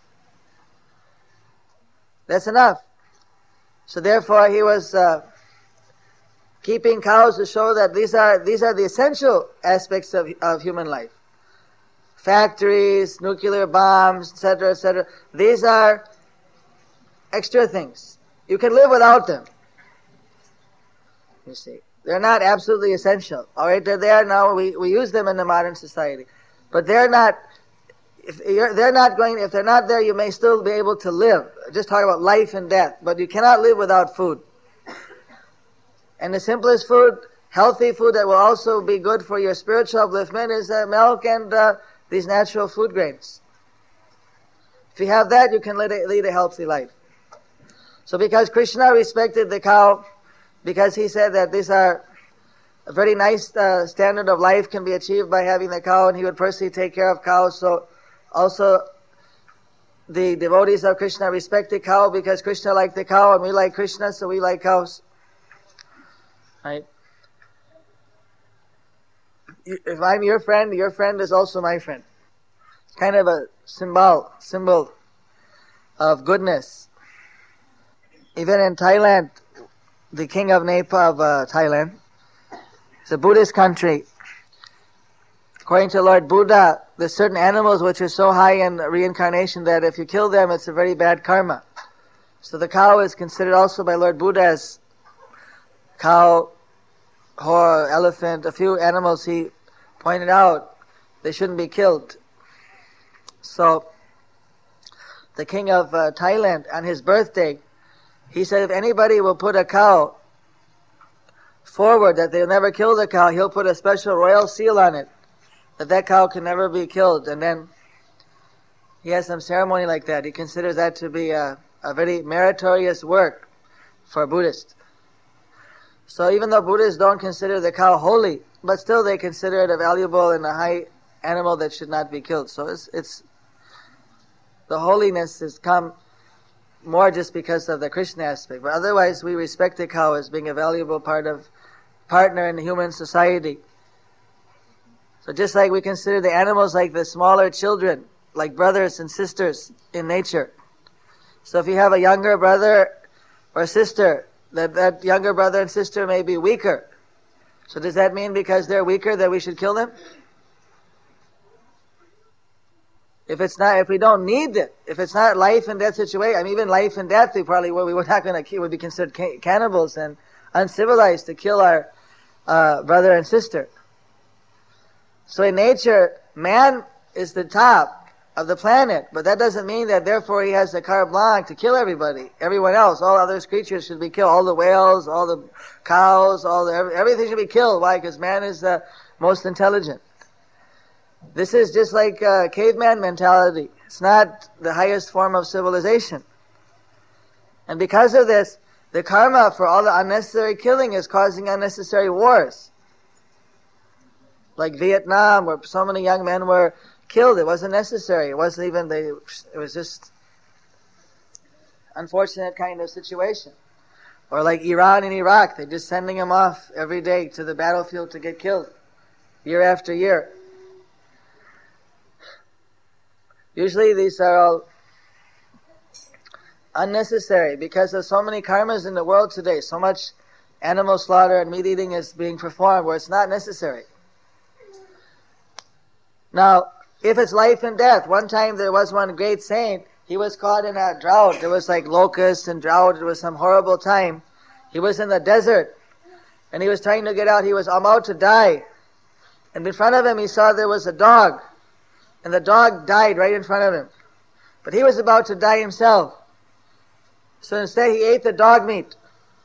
That's enough. So therefore he was keeping cows to show that these are the essential aspects of human life. Factories, nuclear bombs, etc., etc. These are extra things. You can live without them. You see, they're not absolutely essential. All right, they're there now. We use them in the modern society, but they're not. If they're not there, you may still be able to live. Just talk about life and death, but you cannot live without food. And the simplest food, healthy food that will also be good for your spiritual upliftment is milk and these natural food grains. If you have that, you can lead a healthy life. So because Krishna respected the cow, because he said that these are a very nice standard of life can be achieved by having the cow, and he would personally take care of cows. So also the devotees of Krishna respect the cow because Krishna liked the cow and we like Krishna, so we like cows. Right? If I'm your friend is also my friend. It's kind of a symbol of goodness. Even in Thailand, the king of Nepal of Thailand, it's a Buddhist country. According to Lord Buddha, there's certain animals which are so high in reincarnation that if you kill them, it's a very bad karma. So the cow is considered also by Lord Buddha as cow, horse, elephant, a few animals he pointed out, they shouldn't be killed. So the king of Thailand, on his birthday, he said if anybody will put a cow forward that they'll never kill the cow, he'll put a special royal seal on it, that cow can never be killed. And then he has some ceremony like that. He considers that to be a very meritorious work for a Buddhist. So even though Buddhists don't consider the cow holy, but still they consider it a valuable and a high animal that should not be killed. So it's the holiness has come more just because of the Krishna aspect. But otherwise we respect the cow as being a valuable partner in the human society. So just like we consider the animals like the smaller children, like brothers and sisters in nature. So if you have a younger brother or sister, that younger brother and sister may be weaker. So does that mean because they're weaker that we should kill them? If we don't need it, if it's not life and death situation, I mean even life and death, we were not going to kill, would be considered cannibals and uncivilized to kill our brother and sister. So in nature, man is the top, of the planet. But that doesn't mean that therefore he has the carte blanche to kill everybody, everyone else. All other creatures should be killed. All the whales, all the cows, everything should be killed. Why? Because man is the most intelligent. This is just like caveman mentality. It's not the highest form of civilization. And because of this, the karma for all the unnecessary killing is causing unnecessary wars. Like Vietnam, where so many young men were killed. It wasn't necessary. It wasn't even, it was just unfortunate kind of situation. Or like Iran and Iraq, they're just sending them off every day to the battlefield to get killed, year after year. Usually these are all unnecessary because there's so many karmas in the world today. So much animal slaughter and meat eating is being performed where it's not necessary. Now, if it's life and death, one time there was one great saint, he was caught in a drought. There was like locusts and drought. It was some horrible time. He was in the desert and he was trying to get out. He was about to die. And in front of him he saw there was a dog. And the dog died right in front of him. But he was about to die himself. So instead he ate the dog meat.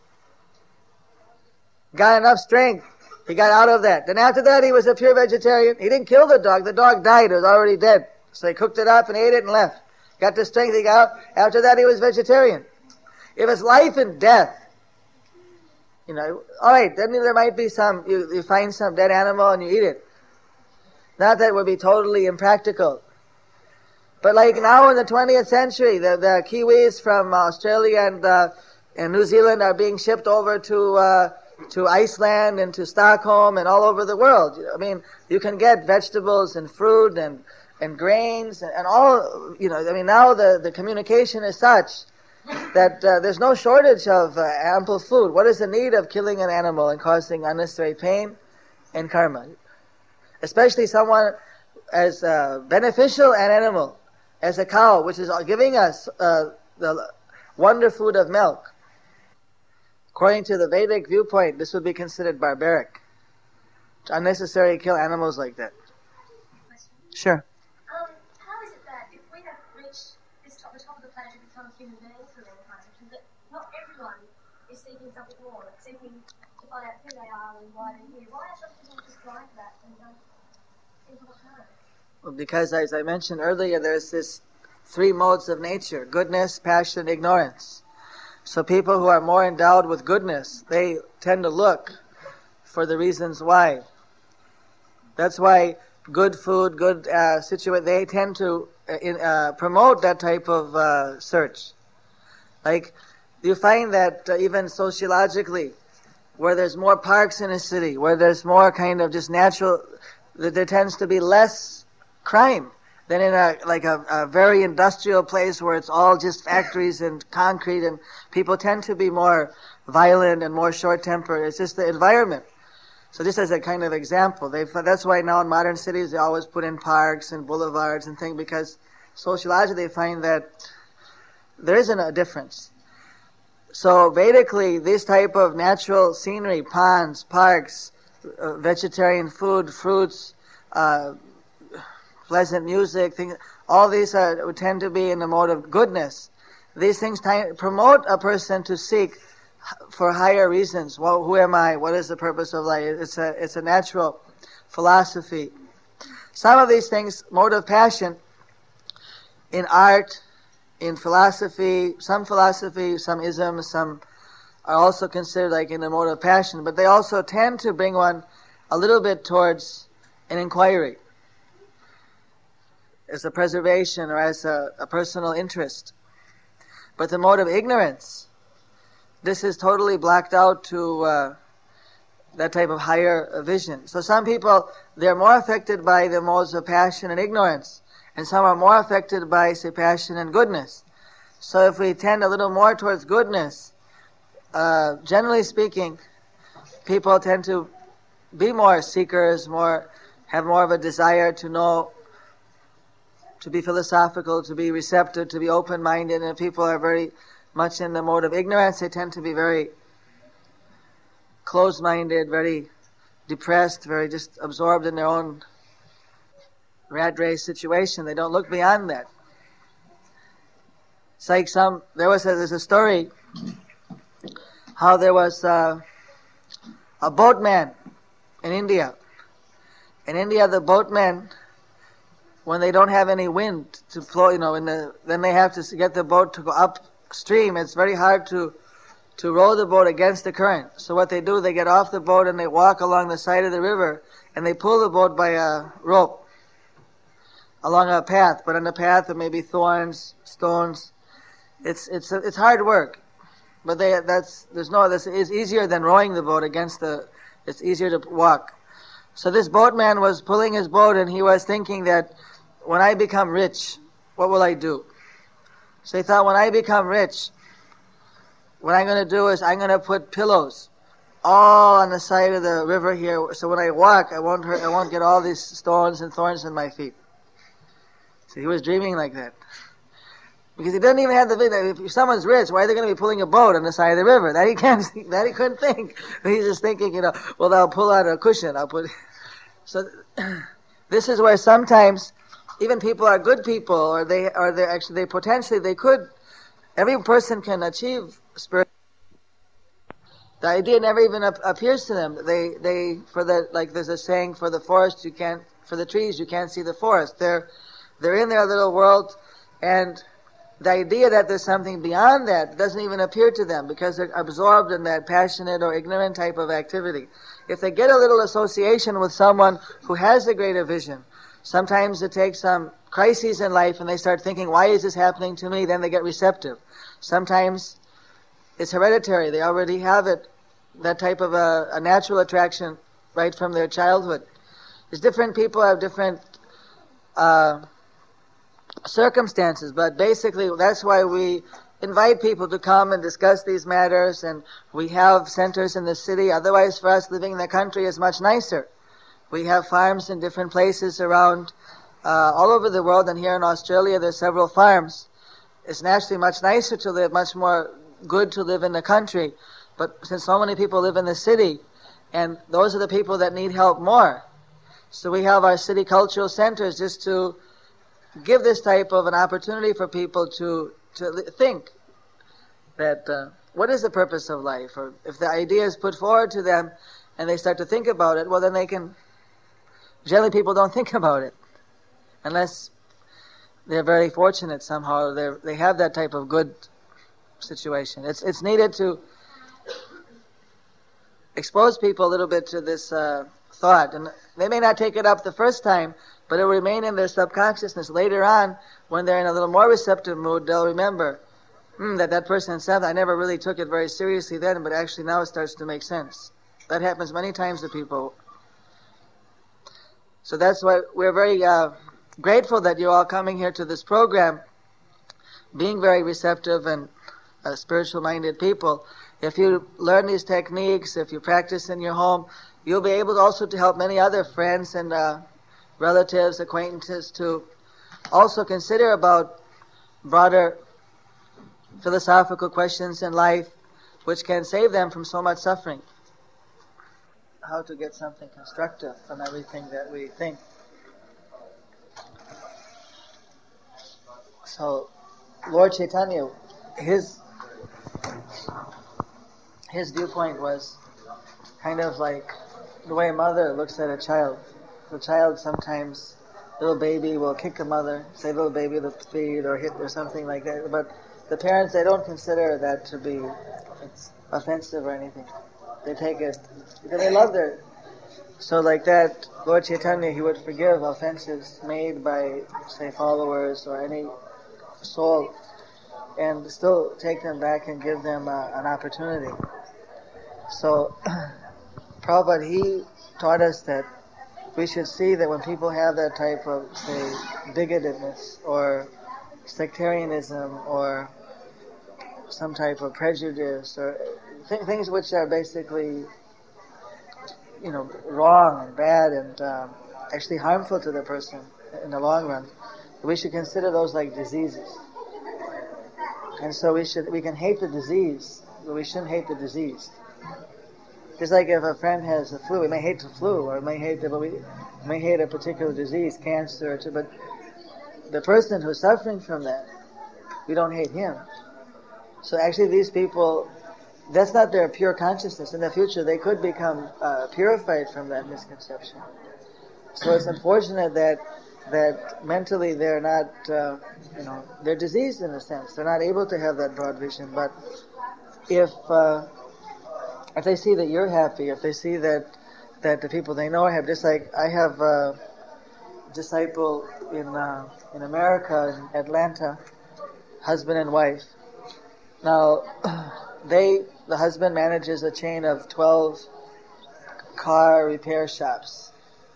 Got enough strength. He got out of that. Then after that he was a pure vegetarian. He didn't kill the dog. The dog died. It was already dead. So he cooked it up and ate it and left. Got the strength he got out. After that he was vegetarian. If it's life and death, alright, then there might be some, you find some dead animal and you eat it. Not that it would be totally impractical. But like now in the 20th century, the Kiwis from Australia and New Zealand are being shipped over to Iceland and to Stockholm and all over the world. I mean, you can get vegetables and fruit and grains and all, now the communication is such that there's no shortage of ample food. What is the need of killing an animal and causing unnecessary pain and karma? Especially someone as beneficial an animal as a cow, which is giving us the wonder food of milk. According to the Vedic viewpoint, this would be considered barbaric. It's unnecessary to kill animals like that. Sure.
How is it that if we have reached the top of the planet to become human beings for reincarnation, that not everyone is seeking something more, seeking to find out who they are and why they're here? Why are some people just like that and don't seem to return?
Well, because as I mentioned earlier, there's this three modes of nature: goodness, passion, ignorance. So people who are more endowed with goodness, they tend to look for the reasons why. That's why good food, good situation, they tend to promote that type of search. Like, you find that even sociologically, where there's more parks in a city, where there's more kind of just natural, there tends to be less crime than in a very industrial place where it's all just factories and concrete, and people tend to be more violent and more short-tempered. It's just the environment. So just as a kind of example, that's why now in modern cities they always put in parks and boulevards and things, because sociologically they find that there isn't a difference. So Vedically, this type of natural scenery, ponds, parks, vegetarian food, fruits, pleasant music, things, all these tend to be in the mode of goodness. These things promote a person to seek for higher reasons. Well, who am I? What is the purpose of life? It's a natural philosophy. Some of these things, mode of passion, in art, in philosophy, some isms, some are also considered like in the mode of passion, but they also tend to bring one a little bit towards an inquiry, as a preservation or as a personal interest. But the mode of ignorance, this is totally blacked out to that type of higher vision. So some people, they're more affected by the modes of passion and ignorance, and some are more affected by, say, passion and goodness. So if we tend a little more towards goodness, generally speaking, people tend to be more seekers, have more of a desire to know, to be philosophical, to be receptive, to be open-minded, and if people are very much in the mode of ignorance, they tend to be very closed-minded, very depressed, very just absorbed in their own rat race situation. They don't look beyond that. It's like there's a story how there was a boatman in India. In India, the boatmen, when they don't have any wind to flow, then they have to get the boat to go upstream. It's very hard to row the boat against the current. So what they do, they get off the boat and they walk along the side of the river and they pull the boat by a rope along a path. But on the path there may be thorns, stones. It's hard work. But this is easier than rowing the boat it's easier to walk. So this boatman was pulling his boat and he was thinking that when I become rich, what will I do? So he thought, when I become rich, what I'm going to do is I'm going to put pillows all on the side of the river here, so when I walk, I won't get all these stones and thorns in my feet. So he was dreaming like that. Because he doesn't even have the vision. If someone's rich, why are they going to be pulling a boat on the side of the river? That he couldn't think. He's just thinking, well, I'll pull out a cushion. So this is where sometimes even people are good people, or they could. Every person can achieve spiritual. The idea never even appears to them. There's a saying, for the trees you can't see the forest. They're in their little world, and the idea that there's something beyond that doesn't even appear to them because they're absorbed in that passionate or ignorant type of activity. If they get a little association with someone who has a greater vision, sometimes it takes some crises in life and they start thinking, why is this happening to me? Then they get receptive. Sometimes it's hereditary. They already have it, that type of a natural attraction right from their childhood. There's different people have different circumstances, but basically that's why we invite people to come and discuss these matters, and we have centers in the city. Otherwise, for us, living in the country is much nicer. We have farms in different places around all over the world, and here in Australia there's several farms. It's naturally much nicer to live, much more good to live in the country, but since so many people live in the city, and those are the people that need help more, so we have our city cultural centers just to give this type of an opportunity for people to think that what is the purpose of life, or if the idea is put forward to them and they start to think about it, well then they can. Generally people don't think about it unless they're very fortunate somehow, they have that type of good situation. It's needed to expose people a little bit to this thought, and they may not take it up the first time, but it will remain in their subconsciousness. Later on, when they're in a little more receptive mood, they'll remember that person said, I never really took it very seriously then, but actually now it starts to make sense. That happens many times to people. So that's why we're very grateful that you're all coming here to this program, being very receptive and spiritual-minded people. If you learn these techniques, if you practice in your home, you'll be able also to help many other friends and relatives, acquaintances to also consider about broader philosophical questions in life which can save them from so much suffering. How to get something constructive from everything that we think. So, Lord Chaitanya, his viewpoint was kind of like the way a mother looks at a child. The child sometimes, little baby will kick a mother, say little baby with the feet or hit or something like that. But the parents, they don't consider that to be offensive or anything. They take it because they love their. So like that, Lord Chaitanya, he would forgive offenses made by, say, followers or any soul, and still take them back and give them an opportunity. So, Prabhupada, he taught us that we should see that when people have that type of, say, bigotedness or sectarianism or some type of prejudice or things which are basically, wrong and bad and actually harmful to the person in the long run, we should consider those like diseases. And so we can hate the disease, but we shouldn't hate the diseased. Just like if a friend has the flu, we may hate the flu, or we may hate a particular disease, cancer, but the person who's suffering from that, we don't hate him. So actually these people, that's not their pure consciousness. In the future they could become purified from that misconception. So it's unfortunate that mentally they're not, they're diseased in a sense. They're not able to have that broad vision. But if they see that you're happy, if they see that the people they know are happy, just like I have a disciple in America, in Atlanta, husband and wife. Now, the husband manages a chain of 12 car repair shops,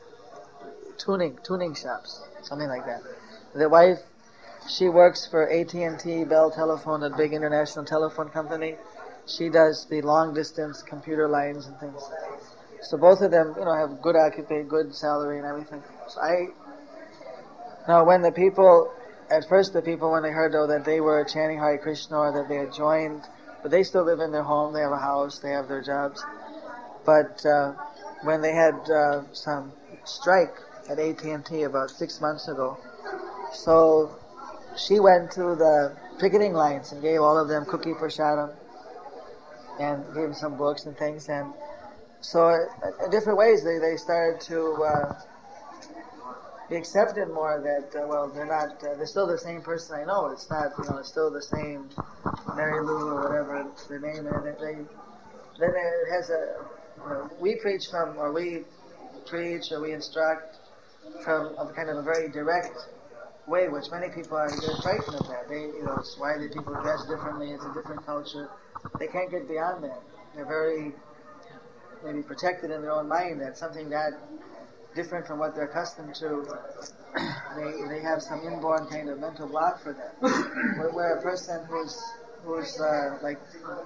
tuning shops, something like that. The wife, she works for AT&T, Bell Telephone, a big international telephone company. She does the long distance computer lines and things. So both of them, have good occupation, good salary and everything. So now when at first the people, when they heard that they were chanting Hare Krishna or that they had joined, but they still live in their home, they have a house, they have their jobs. But when they had some strike at AT&T about 6 months ago, so she went to the picketing lines and gave all of them cookie prasadam and gave them some books and things. And so in different ways they started to be accepted more that, they're not, they're still the same person I know. It's not, it's still the same Mary Lou or whatever their name is. Then it has we preach or we instruct from a kind of a very direct way, which many people are frightened of that. It's why the people dress differently, it's a different culture. They can't get beyond that. They're very maybe protected in their own mind that something that different from what they're accustomed to, they have some inborn kind of mental block for that. Where a person who's like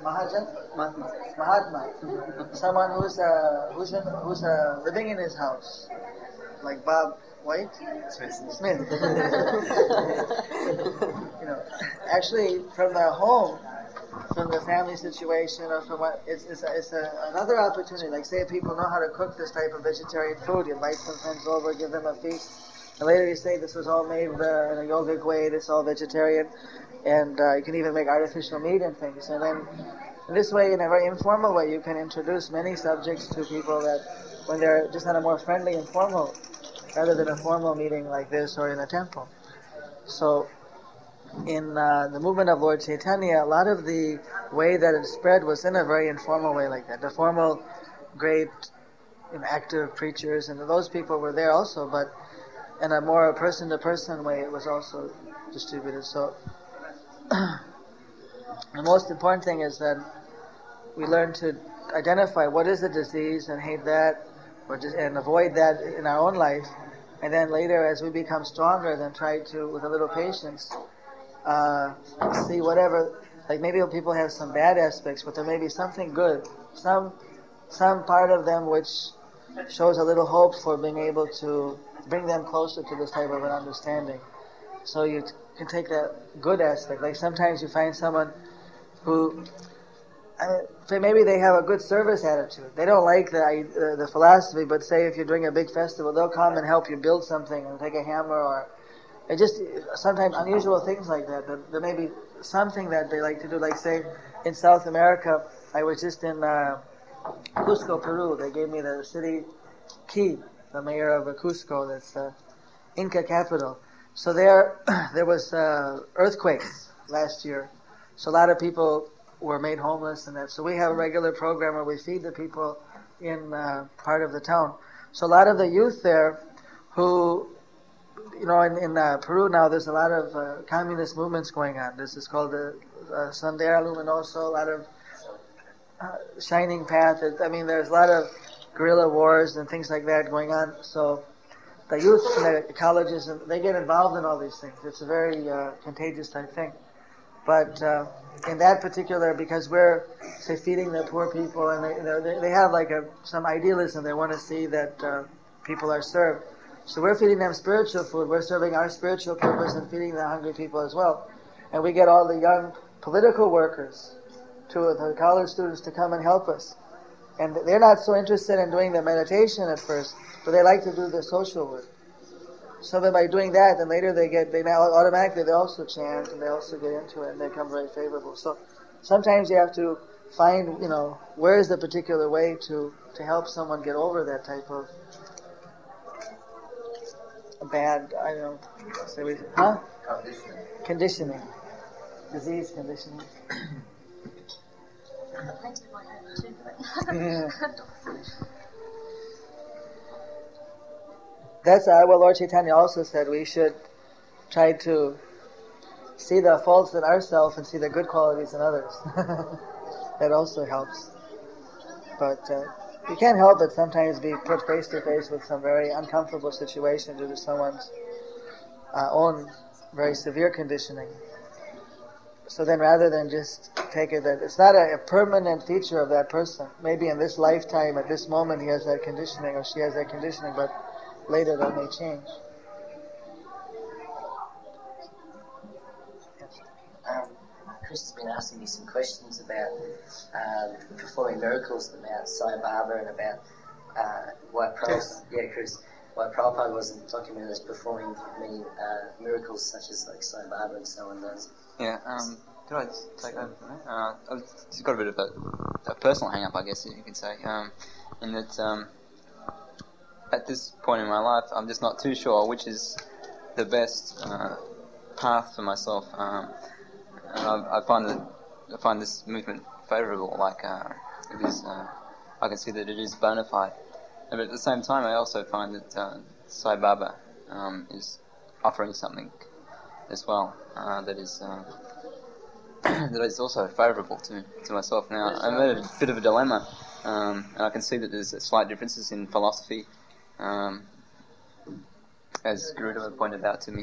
Mahatma, someone who's living in his house, like Bob White? Smith. Actually from the home, from the family situation, or from what it's another opportunity. Like say people know how to cook this type of vegetarian food, you invite some friends over, give them a feast, and later you say this was all made in a yogic way, this is all vegetarian, and you can even make artificial meat and things. And then in this way, in a very informal way, you can introduce many subjects to people that when they're just on a more friendly, informal, rather than a formal meeting like this or in a temple. So in the movement of Lord Chaitanya, a lot of the way that it spread was in a very informal way like that. The formal, great, active preachers, and those people were there also, but in a more person-to-person way it was also distributed. So the most important thing is that we learn to identify what is the disease and hate that, and avoid that in our own life, and then later as we become stronger, then try to, with a little patience, see whatever, like maybe people have some bad aspects, but there may be something good, some part of them which shows a little hope for being able to bring them closer to this type of an understanding. So you can take that good aspect. Like sometimes you find someone who, maybe they have a good service attitude. They don't like the philosophy, but say if you're doing a big festival, they'll come and help you build something and take a hammer, or it just sometimes unusual things like that. There may be something that they like to do. Like say in South America, I was just in Cusco, Peru. They gave me the city key, the mayor of Cusco, that's the Inca capital. So there was earthquakes last year. So a lot of people were made homeless and that. So we have a regular program where we feed the people in part of the town. So a lot of the youth there who, in Peru now there's a lot of communist movements going on. This is called the Sendero Luminoso, a lot of Shining Path. There's a lot of guerrilla wars and things like that going on. So the youth in the colleges, they get involved in all these things. It's a very contagious type thing. But in that particular, because we're, say, feeding the poor people, and they have like some idealism. They want to see that people are served. So we're feeding them spiritual food. We're serving our spiritual purpose and feeding the hungry people as well. And we get all the young political workers, the college students, to come and help us. And they're not so interested in doing the meditation at first, but they like to do the social work. So then by doing that, then later they now automatically they also chant and they also get into it and they become very favorable. So sometimes you have to find, where is the particular way to help someone get over that type of bad, conditioning. Disease conditioning. Yeah. That's what Lord Chaitanya also said. We should try to see the faults in ourselves and see the good qualities in others. That also helps. But you can't help but sometimes be put face to face with some very uncomfortable situation due to someone's own very severe conditioning. So then rather than just take it that it's not a permanent feature of that person. Maybe in this lifetime, at this moment, he has that conditioning or she has that conditioning, but later that may change.
Chris has been asking me some questions about performing miracles, about Sai Baba and about why Prabhupada wasn't documented as performing many miracles such as like Sai Baba and so on does.
Yeah, could I just take over from that? I've just got a bit of a personal hang-up, I guess you could say, in that at this point in my life, I'm just not too sure which is the best path for myself. And I find this movement favourable. Like it is, I can see that it is bona fide. But at the same time, I also find that Sai Baba is offering something as well that is also favourable to myself. Now, I'm at a bit of a dilemma, and I can see that there's slight differences in philosophy, as Gurudeva pointed out to me.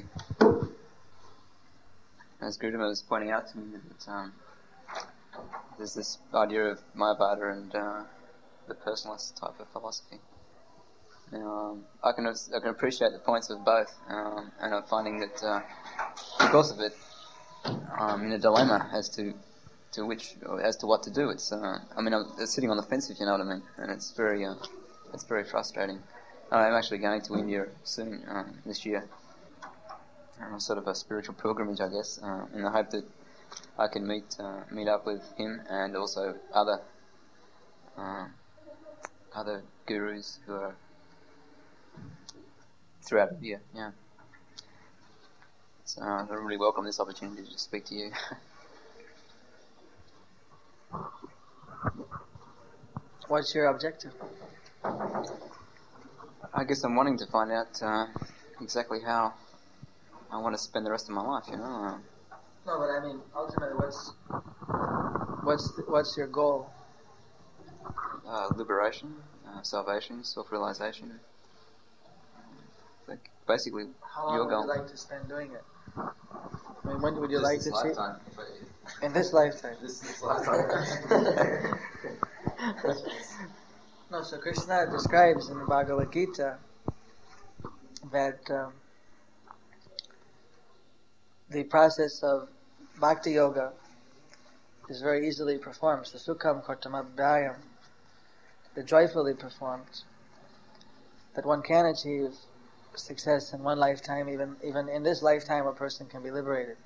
As Gurudeva was pointing out to me, that there's this idea of Mayavada and the personalist type of philosophy. Now, I can appreciate the points of both, and I'm finding that because of it, I'm in a dilemma as to what to do. It's I'm sitting on the fence, if you know what I mean, and it's very frustrating. I'm actually going to India soon this year, sort of a spiritual pilgrimage, I guess, in the hope that I can meet up with him and also other gurus who are throughout India. Yeah. So I really welcome this opportunity to speak to you.
What's your objective?
I guess I'm wanting to find out exactly how I want to spend the rest of my life.
No, but I mean, ultimately, what's your goal?
Liberation, salvation, self-realization. Basically,
how long
your goal.
Would you like to spend doing it? I mean, when would you like to see? In this lifetime.
This lifetime.
No, so Krishna describes in the Bhagavad Gita that the process of bhakti yoga is very easily performed. So sukham kartamabhyayam, the joyfully performed, that one can achieve success in one lifetime, even in this lifetime a person can be liberated.